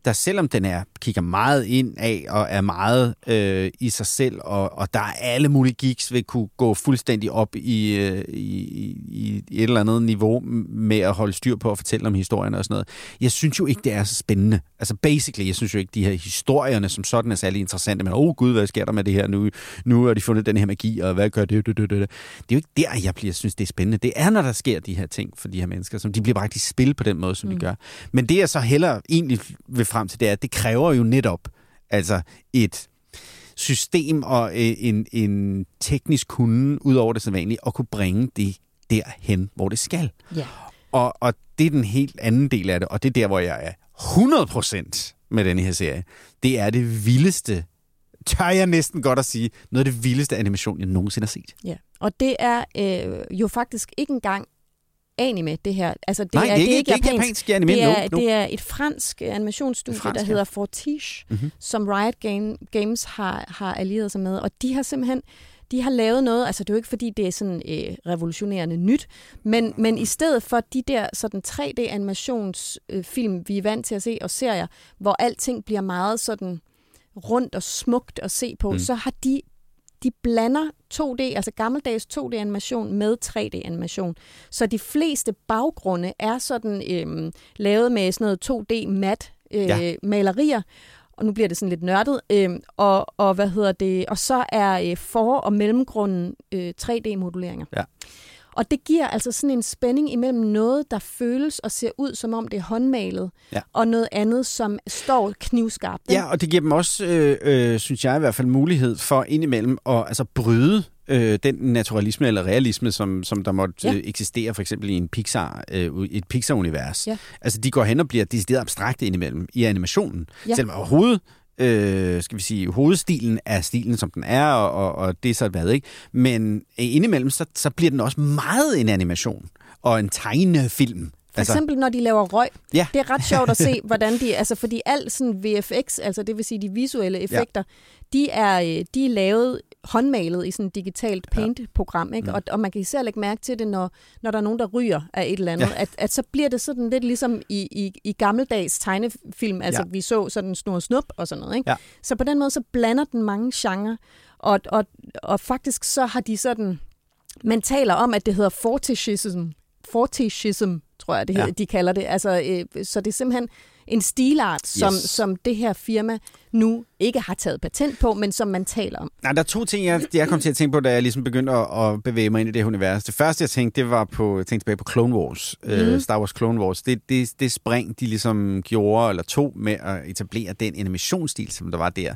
der selvom den er kigger meget ind af og er meget øh, i sig selv, og, og der er alle mulige geeks vil kunne gå fuldstændig op i, øh, i, i, i et eller andet niveau med at holde styr på at fortælle om historierne og sådan noget. Jeg synes jo ikke, det er så spændende. Altså basically, jeg synes jo ikke, de her historierne som sådan er særlig interessante, men åh oh, gud, hvad sker der med det her nu? Nu har de fundet den her magi, og hvad gør det? Det, det, det. det er jo ikke der, jeg bliver, synes, det er spændende. Det er, når der sker de her ting for de her mennesker, som de bliver bragt i spil på den måde, som mm. de gør. Men det, jeg så heller egentlig vil frem til, det er, at det kræver jo netop altså et system og en, en teknisk kunde ud over det sædvanlige, at kunne bringe det derhen, hvor det skal. Ja. Og, og det er den helt anden del af det, og det er der, hvor jeg er hundrede procent med denne her serie. Det er det vildeste, tør jeg næsten godt at sige, noget af det vildeste animation, jeg nogensinde har set. Ja, og det er øh, jo faktisk ikke engang anime, det her. Altså, det Nej, er, det er ikke, det er ikke det er japansk. japansk anime. Det er, no, no. det er et fransk animationsstudie, fransk, der hedder ja. Fortiche, mm-hmm. som Riot Game, Games har, har allieret sig med, og de har simpelthen de har lavet noget, altså det er jo ikke fordi, det er sådan øh, revolutionerende nyt, men, men i stedet for de der sådan tre D-animationsfilm, øh, vi er vant til at se, og serier, hvor alting bliver meget sådan rundt og smukt at se på, mm. så har de de blander to D, altså gammeldags to D-animation med tre D-animation. Så de fleste baggrunde er sådan øh, lavet med sådan noget to D-mat øh, ja. malerier, og nu bliver det sådan lidt nørdet, øh, og, og hvad hedder det, og så er øh, for- og mellemgrunden øh, tre D-moduleringer. Ja. Og det giver altså sådan en spænding imellem noget, der føles og ser ud, som om det er håndmalet, ja. og noget andet, som står knivskarpt. Ja, og det giver dem også, øh, øh, synes jeg i hvert fald, mulighed for indimellem at altså, bryde øh, den naturalisme eller realisme, som, som der måtte ja. øh, eksistere for eksempel i en Pixar, øh, et Pixar-univers. Ja. Altså, de går hen og bliver decideret abstrakte indimellem i animationen. Ja. Selvom overhovedet Øh, skal vi sige, hovedstilen er stilen, som den er, og, og, og det er så hvad, ikke? Men indimellem, så, så bliver den også meget en animation og en tegnefilm. For altså, eksempel, når de laver røg. Ja. Det er ret sjovt at se, hvordan de... Altså, fordi alt sådan V F X, altså det vil sige de visuelle effekter, ja. de, er, de er lavet håndmalet i sådan et digitalt paint-program, ikke? Ja. Og, og man kan især lægge mærke til det, når, når der er nogen, der ryger af et eller andet. Ja. At, at så bliver det sådan lidt ligesom i, i, i gammeldags tegnefilm. Altså, ja. vi så sådan Snor Snup og sådan noget, ikke? Ja. Så på den måde, så blander den mange genrer. Og, og, og faktisk så har de sådan... Man taler om, at det hedder fortichism. Fortichism, tror jeg, det ja. de kalder det. Altså, øh, så det er simpelthen en stilart, som, yes. som det her firma nu ikke har taget patent på, men som man taler om. Nej, der er to ting, jeg, jeg kom til at tænke på, da jeg ligesom begyndte at, at bevæge mig ind i det her univers. Det første, jeg tænkte, det var på, jeg tænkte tilbage på Clone Wars, mm. øh, Star Wars Clone Wars. Det, det, det spring, de ligesom gjorde, eller tog med at etablere den animationsstil, som der var der.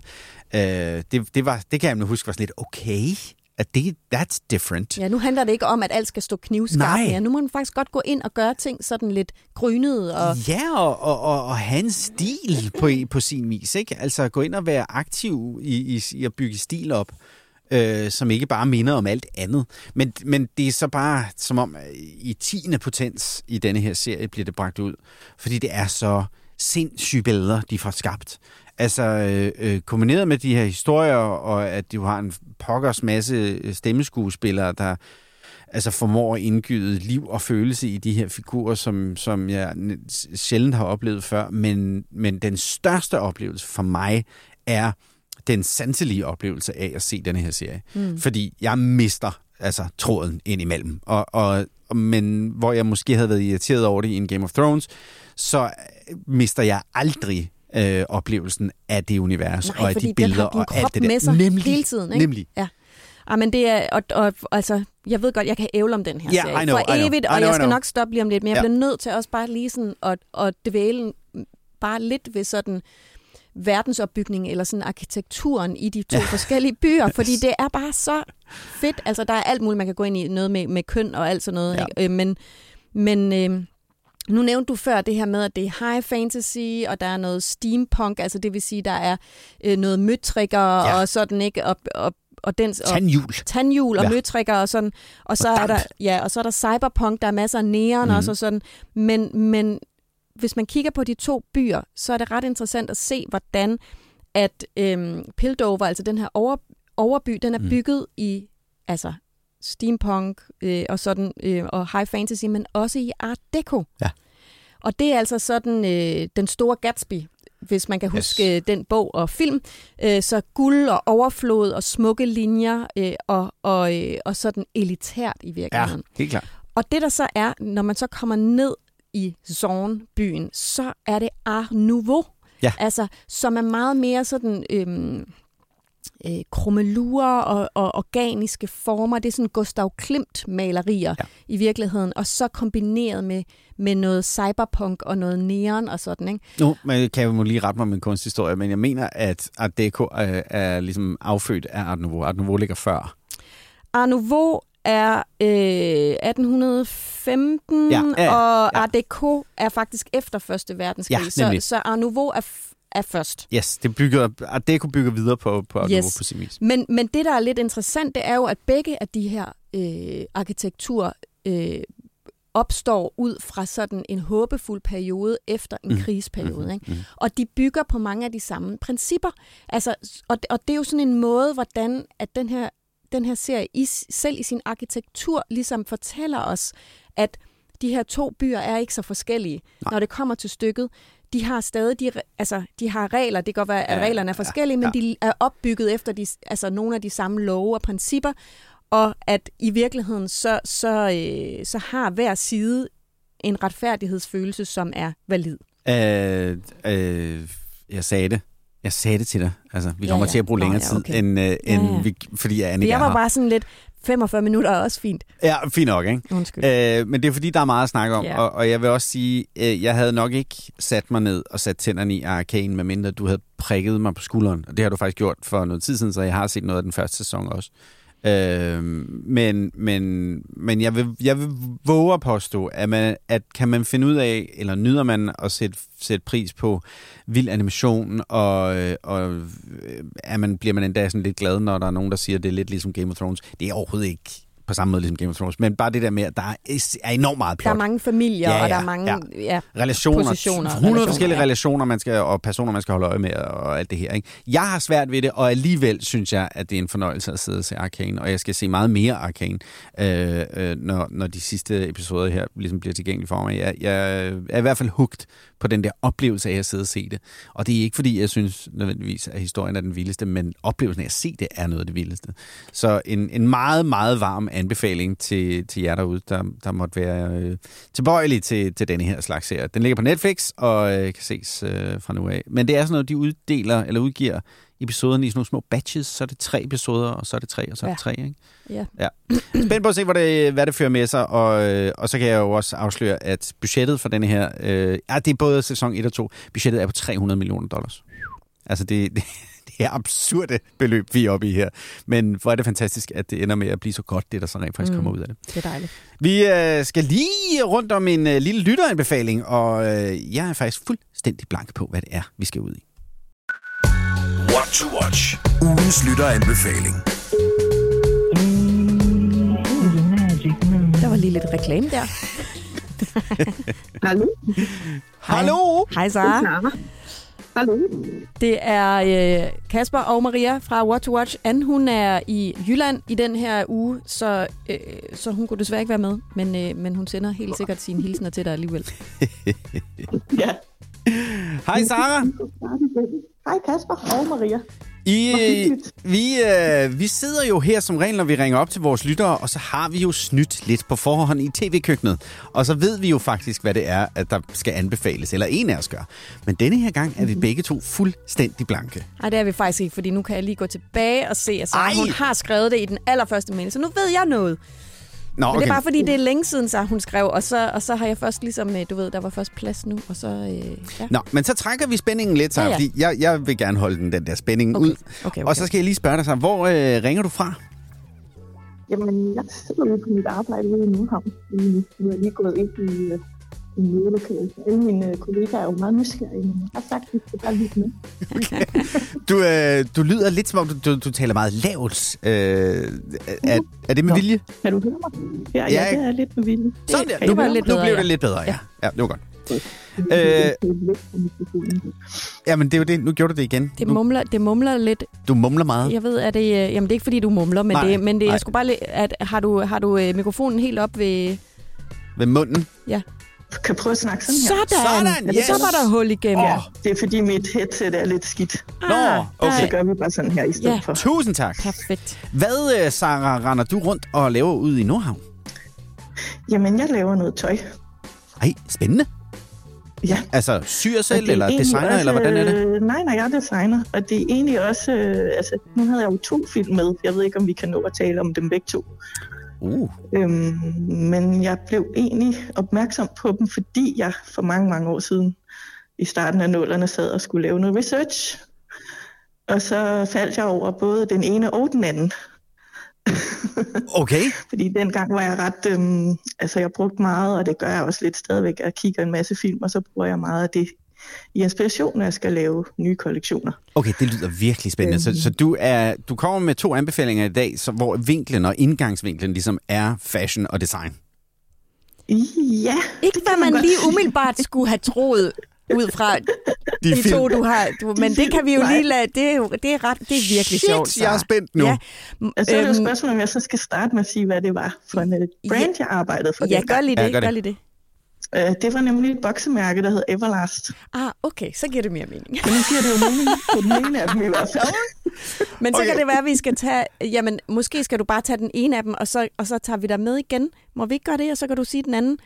Øh, det, det, var, det kan jeg nu huske var sådan lidt okay. At det, that's different. Ja, nu handler det ikke om, at alt skal stå knivskarpt mere. Nu må man faktisk godt gå ind og gøre ting sådan lidt grynede. Og... Ja, og, og, og, og have en stil på, på sin vis, ikke? Altså gå ind og være aktiv i, i, i at bygge stil op, øh, som ikke bare minder om alt andet. Men, men det er så bare som om, i tiende potens i denne her serie bliver det bragt ud. Fordi det er så sindssyge billeder, de får skabt. Altså, øh, kombineret med de her historier, og at du har en pokkers masse stemmeskuespillere, der altså formår at indgyde liv og følelse i de her figurer, som, som jeg sjældent har oplevet før. Men, men den største oplevelse for mig er den sanselige oplevelse af at se denne her serie. Mm. Fordi jeg mister altså tråden indimellem. Og, og, men hvor jeg måske havde været irriteret over det i en Game of Thrones, så mister jeg aldrig Øh, oplevelsen af det univers. Nej, og af de billeder og alt det der. Nemlig, hele tiden, ikke? Nemlig. Ja. Ah, men det er, og, og, altså, jeg ved godt, jeg kan ævle om den her yeah, serie I know, for I evigt, know, og know, jeg skal know. nok stoppe lige om lidt, men jeg ja. bliver nødt til også bare lige sådan at, at dvæle bare lidt ved sådan verdensopbygning eller sådan arkitekturen i de to ja. forskellige byer, fordi det er bare så fedt. Altså, der er alt muligt, man kan gå ind i, noget med, med køn og alt sådan noget, ja. ikke? Men, men øh, nu nævnte du før det her med, at det er high fantasy, og der er noget steampunk, altså det vil sige, der er øh, noget møtrikker ja. og sådan, ikke? Og, og, og den, og tandhjul. Tandhjul og ja. møtrikker og sådan. Og så, og er der, ja, og så er der cyberpunk, der er masser af neon mm. også og sådan. Men, men hvis man kigger på de to byer, så er det ret interessant at se, hvordan at øhm, Piltover, altså den her over, overby, den er bygget mm. i altså steampunk øh, og sådan øh, og high fantasy, men også i art deco. Ja. Og det er altså sådan øh, den store Gatsby hvis man kan huske yes. den bog og film. Øh, så guld og overflod og smukke linjer øh, og, og, øh, og sådan elitært i virkeligheden. Ja, helt klart. Og det der så er, når man så kommer ned i Zorn-byen, så er det Art Nouveau. Ja. Altså, som er meget mere sådan øhm, øh, krummelurer og, og organiske former. Det er sådan Gustav Klimt-malerier ja. i virkeligheden. Og så kombineret med, med noget cyberpunk og noget neon og sådan, ikke? Nu men kan jeg jo lige rette mig med en kunsthistorie, men jeg mener, at Art Deco er, er ligesom affødt af Art Nouveau. Art Nouveau ligger før. Art Nouveau er øh, atten femten, ja, ja, ja, og Art Deco er faktisk efter Første Verdenskrig. Ja, så, så Art Nouveau er, f- er først. Yes, det bygger, Art Deco bygger videre på, på Art yes. Nouveau på sin vis. Men, men det, der er lidt interessant, det er jo, at begge af de her øh, arkitekturer øh, opstår ud fra sådan en håbefuld periode efter en mm. krigsperiode. Mm. Ikke? Mm. Og de bygger på mange af de samme principper. Altså, og, og det er jo sådan en måde, hvordan at den her den her serie i, selv i sin arkitektur ligesom fortæller os, at de her to byer er ikke så forskellige. Nej. Når det kommer til stykket, de har stadig de, altså, de har regler. Det kan godt være, at ja, reglerne er forskellige, ja, ja. men de er opbygget efter de, altså, nogle af de samme love og principper, og at i virkeligheden så, så, øh, så har hver side en retfærdighedsfølelse, som er valid. Øh, øh, jeg sagde det. Jeg sagde det til dig. Altså, vi kommer ja, ja. til at bruge længere Nå, ja, okay. tid, end, øh, end ja, ja. Vi, fordi Annika Jeg var har. bare sådan lidt, femogfyrre minutter er også fint. Ja, fint nok, ikke? Undskyld. Øh, men det er fordi, der er meget at snakke om, ja. og, og jeg vil også sige, øh, jeg havde nok ikke sat mig ned og sat tænderne i Arcane, medmindre du havde prikket mig på skulderen. Og det har du faktisk gjort for noget tid siden, så jeg har set noget af den første sæson også. Øh, men men, men jeg, vil, jeg vil våge at påstå, at, man, at kan man finde ud af, eller nyder man at sætte, sætte pris på vild animation, og, og er man, bliver man endda sådan lidt glad, når der er nogen, der siger, at det er lidt ligesom Game of Thrones. Det er overhovedet ikke på samme måde ligesom Game of Thrones, men bare det der med, at der er enormt meget plot. Der er mange familier, ja, ja, og der er mange ja. Ja, relationer, positioner. hundrede relationer, forskellige ja. relationer man skal, og personer, man skal holde øje med, og alt det her. Ikke? Jeg har svært ved det, og alligevel synes jeg, at det er en fornøjelse at sidde og se Arcane, og jeg skal se meget mere Arcane, øh, øh, når, når de sidste episoder her ligesom bliver tilgængelige for mig. Jeg, jeg er i hvert fald hooked på den der oplevelse af at sidde og se det. Og det er ikke, fordi jeg synes nødvendigvis, at historien er den vildeste, men oplevelsen af at se det er noget af det vildeste. Så en, en meget, meget varm anbefaling til, til jer derude, der, der måtte være øh, tilbøjelige til, til denne her slags serie. Den ligger på Netflix og øh, kan ses øh, fra nu af. Men det er sådan noget, de uddeler eller udgiver episoderne i sådan nogle små batches, så er det tre episoder, og så er det tre, og så er det tre, ikke? Ja. ja. Spændt på at se, hvad det, hvad det fører med sig, og, og så kan jeg jo også afsløre, at budgettet for denne her, øh, ja, det er både sæson et og to, budgettet er på tre hundrede millioner dollars. Altså, det, det, det er absurde beløb, vi er oppe i her. Men hvor er det fantastisk, at det ender med at blive så godt, det der så rent faktisk mm, kommer ud af det. Det er dejligt. Vi øh, skal lige rundt om en øh, lille lytteranbefaling, og øh, jeg er faktisk fuldstændig blank på, hvad det er, vi skal ud i. What to watch. Ugens lytteranbefaling. Der var lige lidt reklame der. Hallo. Hallo. Hej, Sara. Hallo. Det er øh, Kasper og Maria fra What to Watch. Anne, hun er i Jylland i den her uge, så, øh, så hun kunne desværre ikke være med. Men, øh, men hun sender helt sikkert sine hilsner til dig alligevel. Ja. Hej, Sara. Hej, Kasper og Maria. I, vi, øh, vi sidder jo her som regel, når vi ringer op til vores lyttere, og så har vi jo snydt lidt på forhånd i tv-køkkenet. Og så ved vi jo faktisk, hvad det er, at der skal anbefales, eller en af os gør. Men denne her gang er vi begge to fuldstændig blanke. Nej, det er vi faktisk ikke, fordi nu kan jeg lige gå tilbage og se, at Sara, hun har skrevet det i den allerførste mail, så nu ved jeg noget. Nå, okay. Men det er bare fordi, det er længe siden, så hun skrev, og så, og så har jeg først ligesom, du ved, der var først plads nu, og så, øh, ja. Nå, men så trækker vi spændingen lidt, så, ja, ja. fordi jeg, jeg vil gerne holde den, den der spænding okay. ud. Okay, okay. Og så skal jeg lige spørge dig så, hvor øh, ringer du fra? Jamen, jeg sidder lige på mit arbejde ude i Nordhavn. Nu er jeg lige gået ind i i mødelokale. Alle mine kollegaer er jo meget nysgerrige, men jeg har sagt, at vi skal bare lytte med. Okay. Du, øh, du lyder lidt som om, du, du, du taler meget lavt. Øh, er, er det med Nå. vilje? Kan du høre mig? Ja, ja, ja, det er lidt med vilje. Sådan der. Nu, nu, lidt bedre, nu blev det ja. lidt bedre, ja. Ja, det var godt. Øh, jamen det er jo det. Nu gjorde du det igen. Det mumler, det mumler lidt. Du mumler meget. Jeg ved, at det, jamen det er ikke fordi du mumler, men nej, det, men det, nej. jeg skulle bare at har du har du mikrofonen helt op ved ved munden? Ja. kan prøve at snakke sådan her. Sådan! Sådan, yes. Så var der hul igennem. Ja, det er fordi mit headset er lidt skidt. Nå, okay. Så gør vi bare sådan her i stedet Ja. for. Tusind tak. Perfekt. Hvad, Sarah, render du rundt og laver ude i Nordhavn? Jamen, jeg laver noget tøj. Ej, spændende. Ja. Altså, syr selv, Og det er eller egentlig designer, også, eller hvordan er det? øh, Nej, nej, jeg er designer. Og det er egentlig også... Øh, altså, nu havde jeg jo to film med. Jeg ved ikke, om vi kan nå at tale om dem begge to. Uh. Øhm, men jeg blev egentlig opmærksom på dem, fordi jeg for mange, mange år siden i starten af nullerne sad og skulle lave noget research. Og så faldt jeg over både den ene og den anden. Okay. Fordi dengang var jeg ret... Øhm, altså, jeg brugte meget, og det gør jeg også lidt stadigvæk. Jeg kigger en masse film, og så bruger jeg meget af det i inspiration, når jeg skal lave nye kollektioner. Okay, det lyder virkelig spændende. Så, så du, er, du kommer med to anbefalinger i dag, så, hvor vinklen og indgangsvinklen ligesom er fashion og design. Ja. Ikke hvad man godt lige sige. umiddelbart skulle have troet ud fra De de, de film. to, du har. Du, men det kan vi jo lige lade. Det er, jo, det er, ret, det er virkelig Shit, sjovt. jeg er spændt nu. Ja. Og så er det jo Øhm, spørgsmål, om jeg så skal starte med at sige, hvad det var for en brand, jeg arbejdede for. Ja, dengang. gør lige det. Ja, gør gør det. lige det. Øh, det var nemlig et boksemærke, der hed Everlast. Ah, okay, så giver det mere mening. Men nu giver det jo mening på den ene af dem i hvert fald. Men så Okay. kan det være, at vi skal tage... Jamen, måske skal du bare tage den ene af dem, og så, og så tager vi dig med igen. Må vi ikke gøre det, og så kan du sige den anden?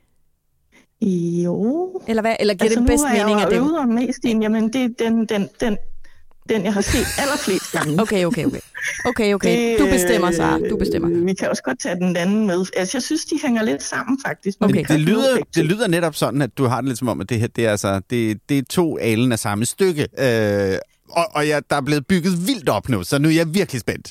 Jo. Eller hvad? Eller giver Altså, det bedst nu har mening jeg af jo dem? øvet om mest i, jamen det er den, den, den, den, jeg har set allerflest gange. Okay, okay, okay. Okay, okay. Du bestemmer, Sara. Du bestemmer. Vi kan også godt tage den anden med. Altså, jeg synes, de hænger lidt sammen, faktisk. Okay. Det, det, lyder, det lyder netop sådan, at du har det lidt som om, at det her, det er, altså, det, det er to alen af samme stykke. Øh, og og ja, der er blevet bygget vildt op nu, så nu er jeg virkelig spændt.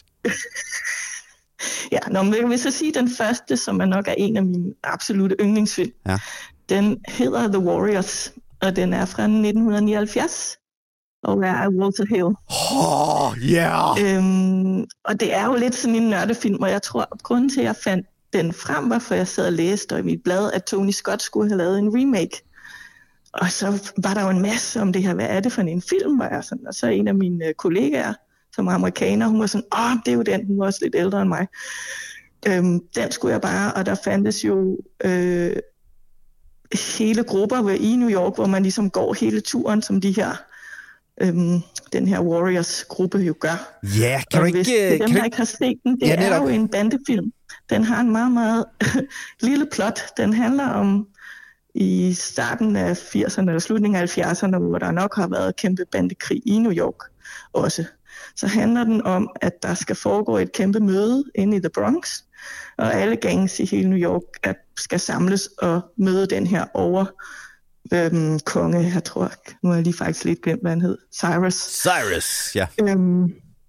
Ja, nå, men jeg vil så sige, den første, som er nok er en af mine absolutte yndlingsfilm, Ja. den hedder The Warriors, og den er fra nitten nioghalvfjerds, og er af Walter Hill. Åh, oh, yeah! Øhm, og det er jo lidt sådan en nørdefilm, og jeg tror, at grunden til, at jeg fandt den frem, var, for jeg sad og læste i mit blad, at Tony Scott skulle have lavet en remake. Og så var der jo en masse om det her, hvad er det for en film, var jeg sådan. Og så en af mine kollegaer, som er amerikaner, hun var sådan, åh, det er jo den, hun var også lidt ældre end mig. Øhm, den skulle jeg bare, og der fandtes jo øh, hele grupper i New York, hvor man ligesom går hele turen, som de her, øhm, den her Warriors-gruppe jo gør. Ja, kan du og hvis ikke... det er dem, kan der du... ikke har set den, det Ja, ja, er netop. jo en bandefilm. Den har en meget, meget lille plot. Den handler om i starten af firserne eller slutningen af halvfjerdserne, hvor der nok har været kæmpe bandekrig i New York også. Så handler den om, at der skal foregå et kæmpe møde inde i The Bronx, og alle gangs i hele New York at, skal samles og møde den her over øhm, konge, jeg tror, nu har jeg lige faktisk lidt glemt, hvad han hed, Cyrus. Cyrus, ja. Øhm,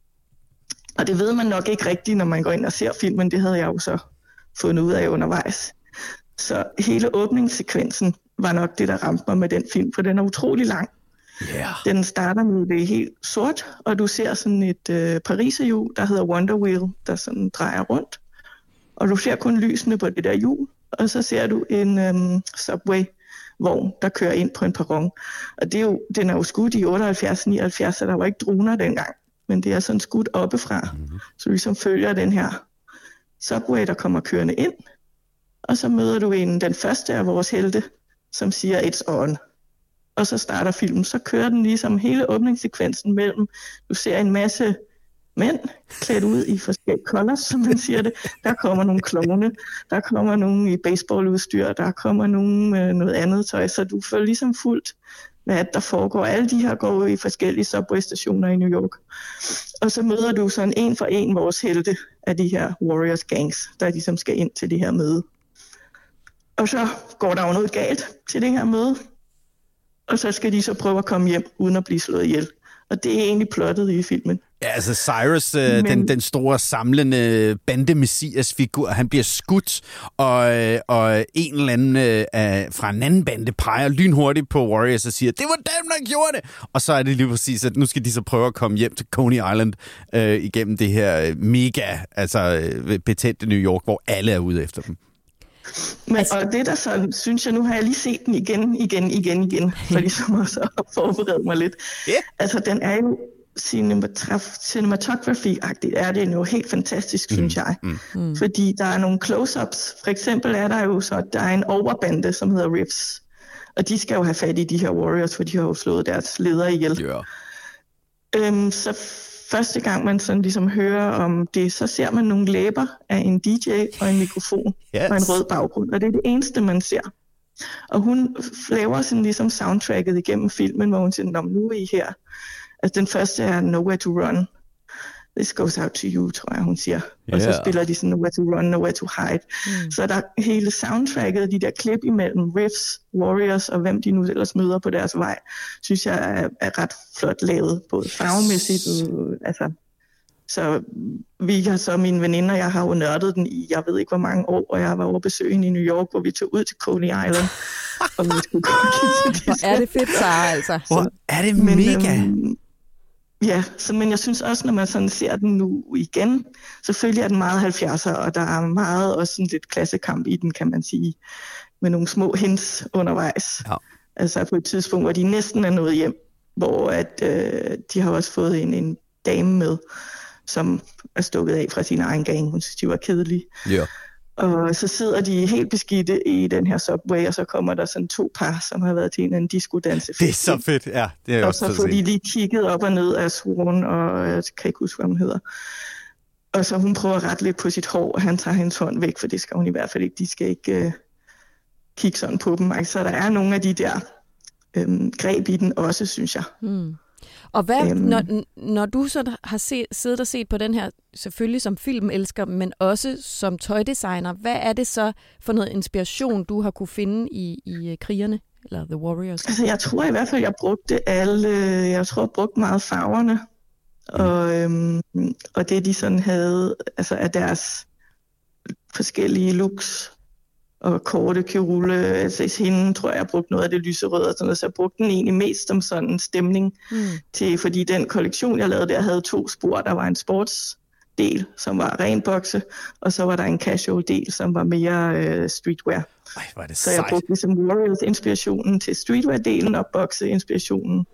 og det ved man nok ikke rigtigt, når man går ind og ser filmen, det havde jeg jo så fundet ud af undervejs. Så hele åbningssekvensen var nok det, der ramte mig med den film, for den er utrolig lang. Yeah. Den starter med det helt sort, og du ser sådan et øh, pariserhjul, der hedder Wonder Wheel, der sådan drejer rundt. Og du ser kun lysene på det der hjul, og så ser du en øhm, Subway-vogn, der kører ind på en perron. Og det er jo, den er jo skudt i otteoghalvfjerds nioghalvfjerds, så der var ikke droner dengang. Men det er sådan skudt oppefra, mm-hmm. så du ligesom følger den her Subway, der kommer kørende ind. Og så møder du en, den første af vores helte, som siger, it's on. Og så starter filmen. Så kører den ligesom hele åbningssekvensen mellem, du ser en masse mænd klædt ud i forskellige colors, som man siger det. Der kommer nogle klovne, der kommer nogle i baseballudstyr, der kommer nogle med noget andet tøj, så du følger ligesom fuldt, hvad der foregår. Alle de her går i forskellige subway-stationer i New York. Og så møder du sådan en for en vores helte af de her Warriors gangs, der ligesom skal ind til det her møde. Og så går der jo noget galt til det her møde, og så skal de så prøve at komme hjem, uden at blive slået ihjel. Og det er egentlig plottet i filmen. Ja, altså Cyrus, øh, Men... den, den store samlende bandemessias-figur, han bliver skudt, og, øh, og en eller anden øh, fra en anden bande peger lynhurtigt på Warriors og siger, det var dem, der gjorde det! Og så er det lige præcis, at nu skal de så prøve at komme hjem til Coney Island øh, igennem det her mega, altså øh, betændte New York, hvor alle er ude efter dem. Men, altså, og det der så, synes jeg, nu har jeg lige set den igen, igen, igen, igen, for ligesom også at forberede mig lidt. Yeah. Altså, den er jo cinematograf- cinematography-agtigt er det jo helt fantastisk, mm. synes jeg. Mm. Mm. Fordi der er nogle close-ups. For eksempel er der jo så, der er en overbande, som hedder Riffs. Og de skal jo have fat i de her Warriors, for de har jo slået deres ledere ihjel. Yeah. Øhm, så første gang man sådan ligesom hører om det, så ser man nogle læber af en D J og en mikrofon yes. og en rød baggrund. Og det er det eneste, man ser. Og hun laver sådan ligesom soundtracket igennem filmen, hvor hun siger, nu er I her. Altså den første er Nowhere to Run. This goes out to you, tror jeg, hun siger. Yeah. Og så spiller de sådan Nowhere to Run, Nowhere to Hide. Mm. Så der hele soundtracket, de der klip imellem riffs, Warriors og hvem de nu ellers møder på deres vej, synes jeg er, er ret flot lavet, både farvemæssigt og altså. Så vi har så, mine veninder, jeg har jo nørdet den i, jeg ved ikke hvor mange år, og jeg var over besøg i New York, hvor vi tog ud til Coney Island. Og vi skulle Hvor er det fedt, Sara, altså. Hvor er det mega. Men, ja, så, men jeg synes også, når man sådan ser den nu igen, selvfølgelig er den meget halvfjerdser, og der er meget også sådan lidt klassekamp i den, kan man sige, med nogle små hints undervejs. Ja. Altså på et tidspunkt, hvor de næsten er nået hjem, hvor at, øh, de har også fået en, en dame med, som er stukket af fra sin egen gang. Hun synes, de var kedelige. Ja. Og så sidder de helt beskidte i den her subway, og så kommer der sådan to par, som har været til en anden disco-danse. Det er så fedt, ja. Det er og også så får de lige kigget op og ned af Swan, og jeg kan ikke huske, hvad hun hedder. Og så hun prøver at rette lidt på sit hår, og han tager hendes hånd væk, for det skal hun i hvert fald ikke. De skal ikke uh, kigge sådan på dem. Så der er nogle af de der um, greb i den også, synes jeg. Hmm. Og hvad, øhm, når, når du så har set, siddet og set på den her, selvfølgelig som filmelsker, men også som tøjdesigner, hvad er det så for noget inspiration, du har kunne finde i, i krigerne, eller The Warriors? Altså, jeg tror i hvert fald, jeg brugte alle, jeg tror, jeg brugte meget farverne, og, øhm, og det de sådan havde, altså af deres forskellige looks, og korte kjole, altså i hende tror jeg, jeg brugte noget af det lyserøde og sådan noget, så jeg brugte den egentlig mest som sådan en stemning mm. til, fordi den kollektion, jeg lavede der, havde to spor. Der var en sportsdel, som var ren bokse, og så var der en casual del, som var mere øh, streetwear. Ej, hvor er det så jeg brugte ligesom Warriors-inspirationen til streetwear-delen og bokse-inspirationen.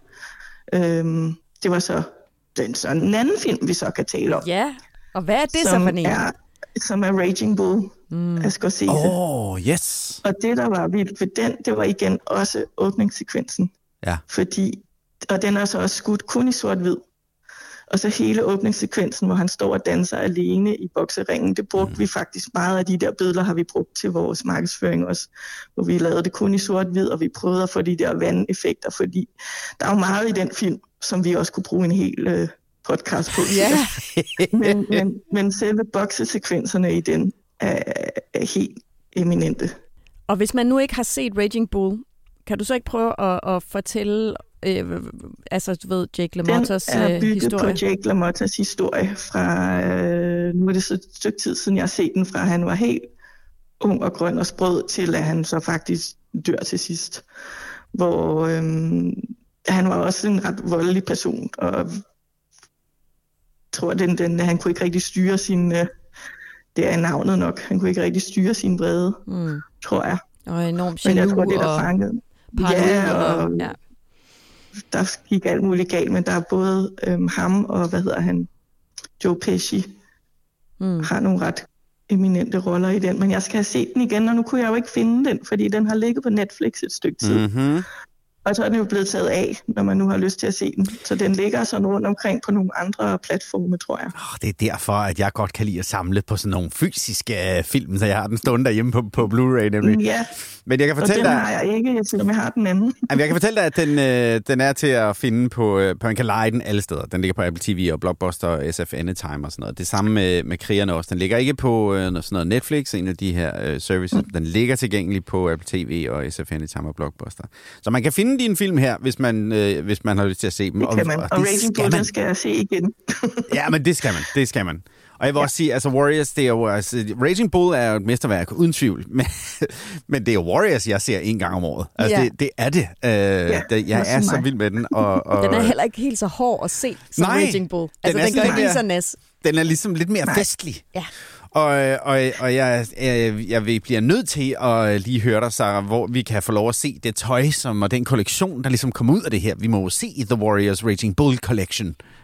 Øhm, det var så den sådan en anden film, vi så kan tale om. Ja, og hvad er det så for en? Er, som er Raging Bull. Mm. Jeg skal se det. Åh, oh, yes. Og det, der var vildt ved den, det var igen også åbningssekvensen. Ja. Fordi, og den er så også skudt kun i sort-hvid. Og så hele åbningssekvensen, hvor han står og danser alene i bokseringen, det brugte mm. vi faktisk meget af de der billeder, har vi brugt til vores markedsføring også. Hvor vi lavede det kun i sort-hvid, og vi prøvede at få de der vandeffekter, fordi der er jo meget i den film, som vi også kunne bruge en hel øh, podcast på. Ja. men, men, men selve boksesekvenserne i den, Er, er helt eminente. Og hvis man nu ikke har set Raging Bull, kan du så ikke prøve at, at fortælle, øh, altså du ved, Jake LaMotta's historie? Den er bygget på Jake LaMotta's historie fra, øh, nu er det så et stykke tid siden, jeg har set den fra, han var helt ung og grøn og sprød, til at han så faktisk dør til sidst. Hvor øh, han var også en ret voldelig person, og jeg tror, den, den, han kunne ikke rigtig styre sin... Øh, Det er navnet nok. Han kunne ikke rigtig styre sin vrede, mm. tror jeg. Og enormt jaloux. Men jeg tror, det er der fangede. Ja, og ja. Der gik alt muligt galt, men der er både øhm, ham og, hvad hedder han, Joe Pesci, mm. har nogle ret eminente roller i den. Men jeg skal have set den igen, og nu kunne jeg jo ikke finde den, fordi den har ligget på Netflix et stykke tid. Mm-hmm. Og så er den jo blevet taget af, når man nu har lyst til at se den. Så den ligger sådan rundt omkring på nogle andre platforme, tror jeg. Oh, det er derfor, at jeg godt kan lide at samle på sådan nogle fysiske uh, film, så jeg har den stående derhjemme på, på Blu-ray nemlig. Ja, men jeg kan fortælle og den dig, har jeg ikke, selvom jeg har den anden. Jeg kan fortælle dig, at den, øh, den er til at finde på, øh, på, man kan lege den alle steder. Den ligger på Apple T V og Blockbuster og S F Anytime og sådan noget. Det samme med, med krigerne også. Den ligger ikke på øh, sådan noget Netflix, en af de her øh, services. Mm. Den ligger tilgængelig på Apple T V og S F Anytime og Blockbuster. Så man kan finde din film her, hvis man, øh, hvis man har lyst til at se dem. Det kan man, og, og, og Raging Bull, den skal jeg se igen. Ja, men det skal man, det skal man. Og jeg vil ja. også sige, altså Warriors, det er jo, altså, Raging Bull er jo et mesterværk, uden tvivl. Men, men det er jo Warriors, jeg ser en gang om året. Altså, ja. det, det er det. Uh, ja, det jeg er så vild med den. Og, og, den er heller ikke helt så hård at se som nej, Raging Bull. Altså, den, den gør ikke lige så næs. Den er ligesom lidt mere nej. festlig. Ja. Og, og, og jeg, jeg, jeg vil blive nødt til at lige høre dig, Sara, hvor vi kan få lov at se det tøj, som, og den kollektion, der ligesom kommer ud af det her. Vi må jo se The Warriors Raging Bull Collection.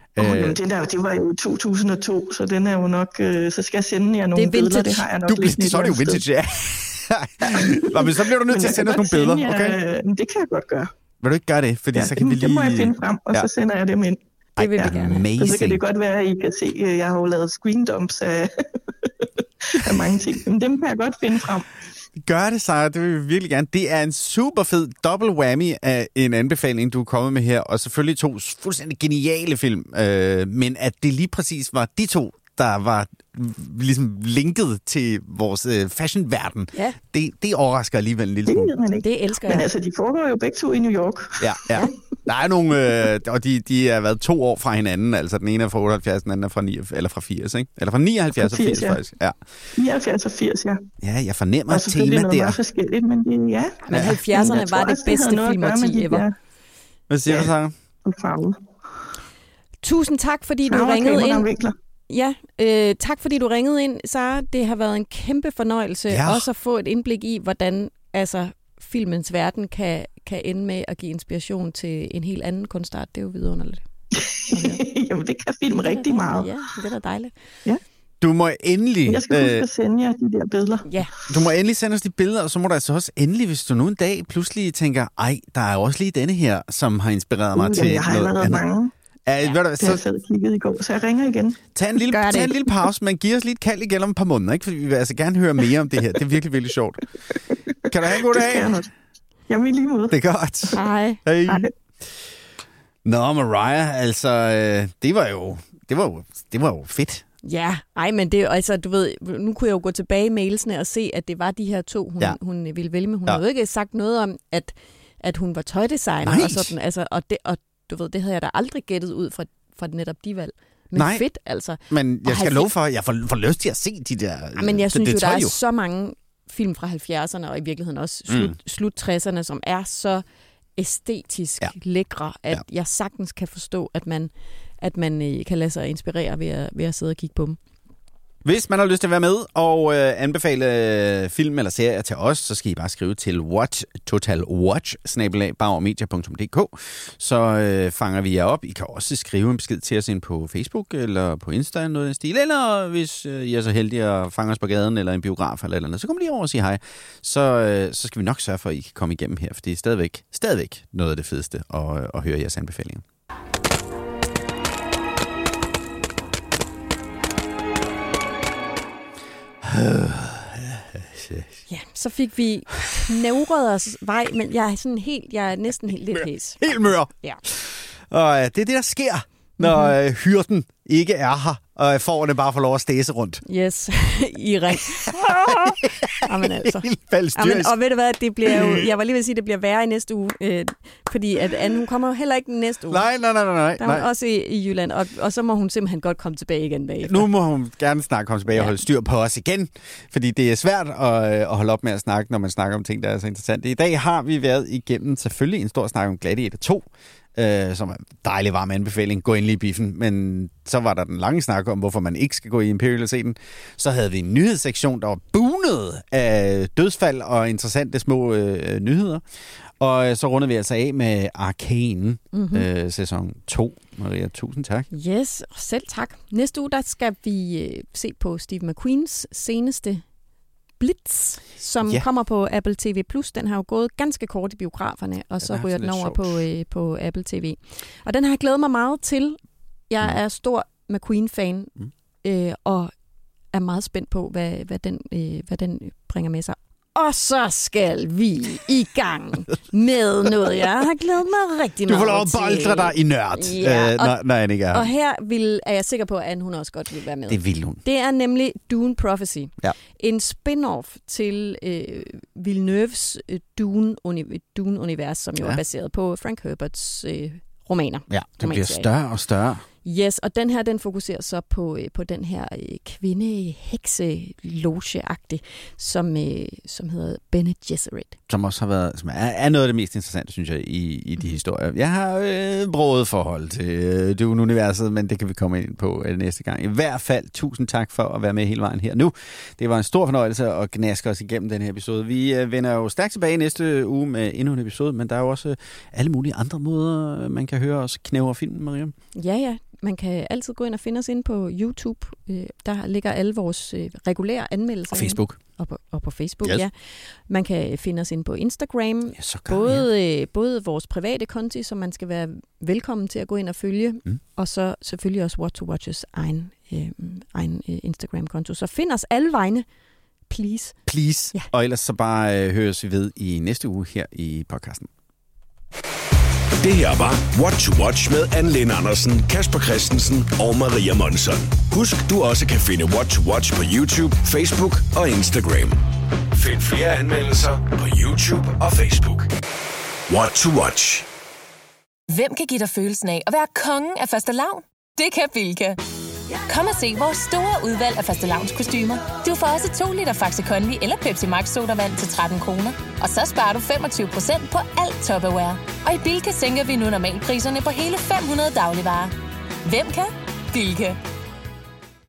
Oh, øh, jamen, den der, det var jo to tusind og to, så den er jo nok... Øh, så skal jeg sende jer nogle det billeder, det har jeg nok du, lidt. Så er det jo vintage, ja. Nå, men så bliver du nødt til at sende os nogle billeder, jer, okay? Det kan jeg godt gøre. Vil du ikke gøre det? Fordi ja, så kan det, vi lige... det må jeg finde frem, og ja. så sender jeg dem ind. Det vil vi gerne. Amazing. Så kan det godt være, at I kan se, at jeg har jo lavet screen dumps af, af mange ting. Men dem kan jeg godt finde frem. Gør det, Sara. Det vil vi virkelig gerne. Det er en super fed double whammy af en anbefaling, du er kommet med her. Og selvfølgelig to fuldstændig geniale film. Øh, men at det lige præcis var de to, der var ligesom linket til vores øh, fashionverden, ja. det, det overrasker alligevel en lille smule. Det, man ikke. Det elsker jeg. Men altså, de foregår jo begge to i New York. Ja, ja. Der er nogle, øh, og de, de har været to år fra hinanden. Altså, den ene er fra otteoghalvfjerds, den anden er fra, ni, eller fra firs, ikke? Eller fra nioghalvfjerds og firs, ja. Faktisk. Ja. nioghalvfjerds og firs, ja. Ja, jeg fornemmer et tema der. Og selvfølgelig noget meget forskelligt, men det, ja. Men halvfjerdserne var det bedste filmårti ever. Hvad siger du, Sara? Farve. Tusind tak, fordi du ringede ind. Ja, øh, tak fordi du ringede ind, Sara. Det har været en kæmpe fornøjelse ja. også at få et indblik i, hvordan altså, filmens verden kan, kan ende med at give inspiration til en helt anden kunstart. Det er jo vidunderligt. Jamen, det kan film rigtig meget. Ja, det er da dejligt. Ja. Du må endelig... Jeg skal huske at sende jer de der billeder. Ja. Du må endelig sende os de billeder, og så må du altså også endelig, hvis du nu en dag pludselig tænker, ej, der er også lige denne her, som har inspireret mig uh, til jeg har noget andet. Mange. Ja, ja, du, det har jeg selv kigget i går, så jeg ringer igen. Tag en lille, tag en lille pause, men giv os lige et kald igen om et par måneder, ikke? Fordi vi vil altså gerne høre mere om det her. Det er virkelig, virkelig sjovt. Kan du have en god dag? Det skal jeg nok. Jeg vil lige måde. Det er godt. Hej. Hej. Hej. Nå, Mariah, altså, det var jo, det var jo, det var jo fedt. Ja, ej, men det altså, du ved, nu kunne jeg jo gå tilbage i mailsene og se, at det var de her to, hun, ja. hun ville vælge med. Hun ja. havde jo ikke sagt noget om, at, at hun var tøjdesigner Nej. og sådan, altså, og det, og du ved, det havde jeg da aldrig gættet ud fra, fra netop de valg. Men Nej, fedt, altså. Men jeg skal love for, at jeg får, får lyst til at se de der ja, men jeg synes det, jo, det der er jo. så mange film fra halvfjerdserne, og i virkeligheden også slut, mm. slut tresserne, som er så æstetisk ja. lækre, at ja. jeg sagtens kan forstå, at man, at man kan lade sig inspirere ved at, ved at sidde og kigge på dem. Hvis man har lyst til at være med og øh, anbefale øh, film eller serier til os, så skal I bare skrive til watch total watch snabel-a bauermedia punktum d k. Så øh, fanger vi jer op. I kan også skrive en besked til os ind på Facebook eller på Insta eller noget i den stil. Eller hvis øh, I er så heldige at fange os på gaden eller en biograf eller eller andet, så kommer lige over og sige hej. Så, øh, så skal vi nok sørge for, at I kan komme igennem her, for det er stadigvæk, stadigvæk noget af det fedeste at, at høre jeres anbefalinger. Ja, så fik vi knævret os vej, men jeg er sådan helt, jeg er næsten helt lidt hæs. Helt mør. Ja. Og det er det, der sker, når mm-hmm. hyrden ikke er her, og fårene bare får lov at stæse rundt. Yes, i ring. Jamen altså. Jamen, og ved du hvad, det bliver jo, jeg var lige ved at sige, at det bliver værre i næste uge, øh, fordi at Anne, hun kommer jo heller ikke næste uge. Nej, nej, nej, nej. Der er hun også i, i Jylland, og, og så må hun simpelthen godt komme tilbage igen bagefter. Nu må hun gerne snart komme tilbage ja. og holde styr på os igen, fordi det er svært at, at holde op med at snakke, når man snakker om ting, der er så interessante. I dag har vi været igennem selvfølgelig en stor snak om Gladiator to, Øh, som er en dejlig varm anbefaling. Gå endelig i biffen. Men så var der den lange snak om, hvorfor man ikke skal gå i Imperial og se den. Så havde vi en nyhedssektion, der var bunet af dødsfald og interessante små øh, nyheder. Og så rundede vi altså af med Arcane, mm-hmm. øh, sæson to. Maria, tusind tak. Yes, og selv tak. Næste uge, der skal vi øh, se på Steve McQueens seneste Blitz, som yeah. kommer på Apple T V plus. Den har jo gået ganske kort i biograferne, og så ryger den over på, øh, på Apple T V. Og den har jeg glædet mig meget til. Jeg mm. er stor McQueen-fan, mm. øh, og er meget spændt på, hvad, hvad, den, øh, hvad den bringer med sig. Og så skal vi i gang med noget, jeg har glædet mig rigtig meget til. Du får lov at boldre dig i nørd, ja, øh, når, når Anne ikke er her. Og her vil, er jeg sikker på, at Anne hun også godt vil være med. Det vil hun. Det er nemlig Dune Prophecy. Ja. En spin-off til øh, Villeneuves øh, Dune-univers, Dune som jo ja. er baseret på Frank Herberts øh, romaner. Ja, det bliver større og større. Yes, og den her, den fokuserer så på, øh, på den her øh, kvinde-hekse-loge-agtig, som, øh, som hedder Bene Gesserit. Som også har været, som er, er noget af det mest interessante, synes jeg, i, i de historier. Jeg har øh, broget forhold til øh, Dune-universet, men det kan vi komme ind på øh, næste gang. I hvert fald, tusind tak for at være med hele vejen her nu. Det var en stor fornøjelse at gnaske os igennem den her episode. Vi øh, vender jo stærkt tilbage næste uge med endnu en episode, men der er jo også alle mulige andre måder, man kan høre os knævre film, Maria. Ja, ja. man kan altid gå ind og finde os ind på YouTube. Øh, der ligger alle vores øh, regulære anmeldelser. Og Facebook. Og på, og på Facebook, yes. ja. Man kan finde os ind på Instagram. Ja, så gør, både, ja. øh, både vores private konti, som man skal være velkommen til at gå ind og følge, mm. og så selvfølgelig også What to Watches egen, øh, egen øh, Instagram-konto. Så find os alle vegne, please. Please. Ja. Og ellers så bare øh, høres vi ved i næste uge her i podcasten. Det her var What to Watch med Anne Linde Andersen, Kasper Christensen og Maria Monson. Husk, du også kan finde What to Watch på YouTube, Facebook og Instagram. Find flere anmeldelser på YouTube og Facebook. What to Watch. Hvem kan give dig følelsen af at være kongen af fastelavn? Det kan Bilka. Kom og se vores store udvalg af fastelavnskostymer. Du får også to liter Faxe Kondi eller Pepsi Max sodavand til tretten kroner. Og så sparer du femogtyve procent på alt Tupperware. Og i Bilka sænker vi nu normalpriserne på hele fem hundrede dagligvarer. Hvem kan? Bilka.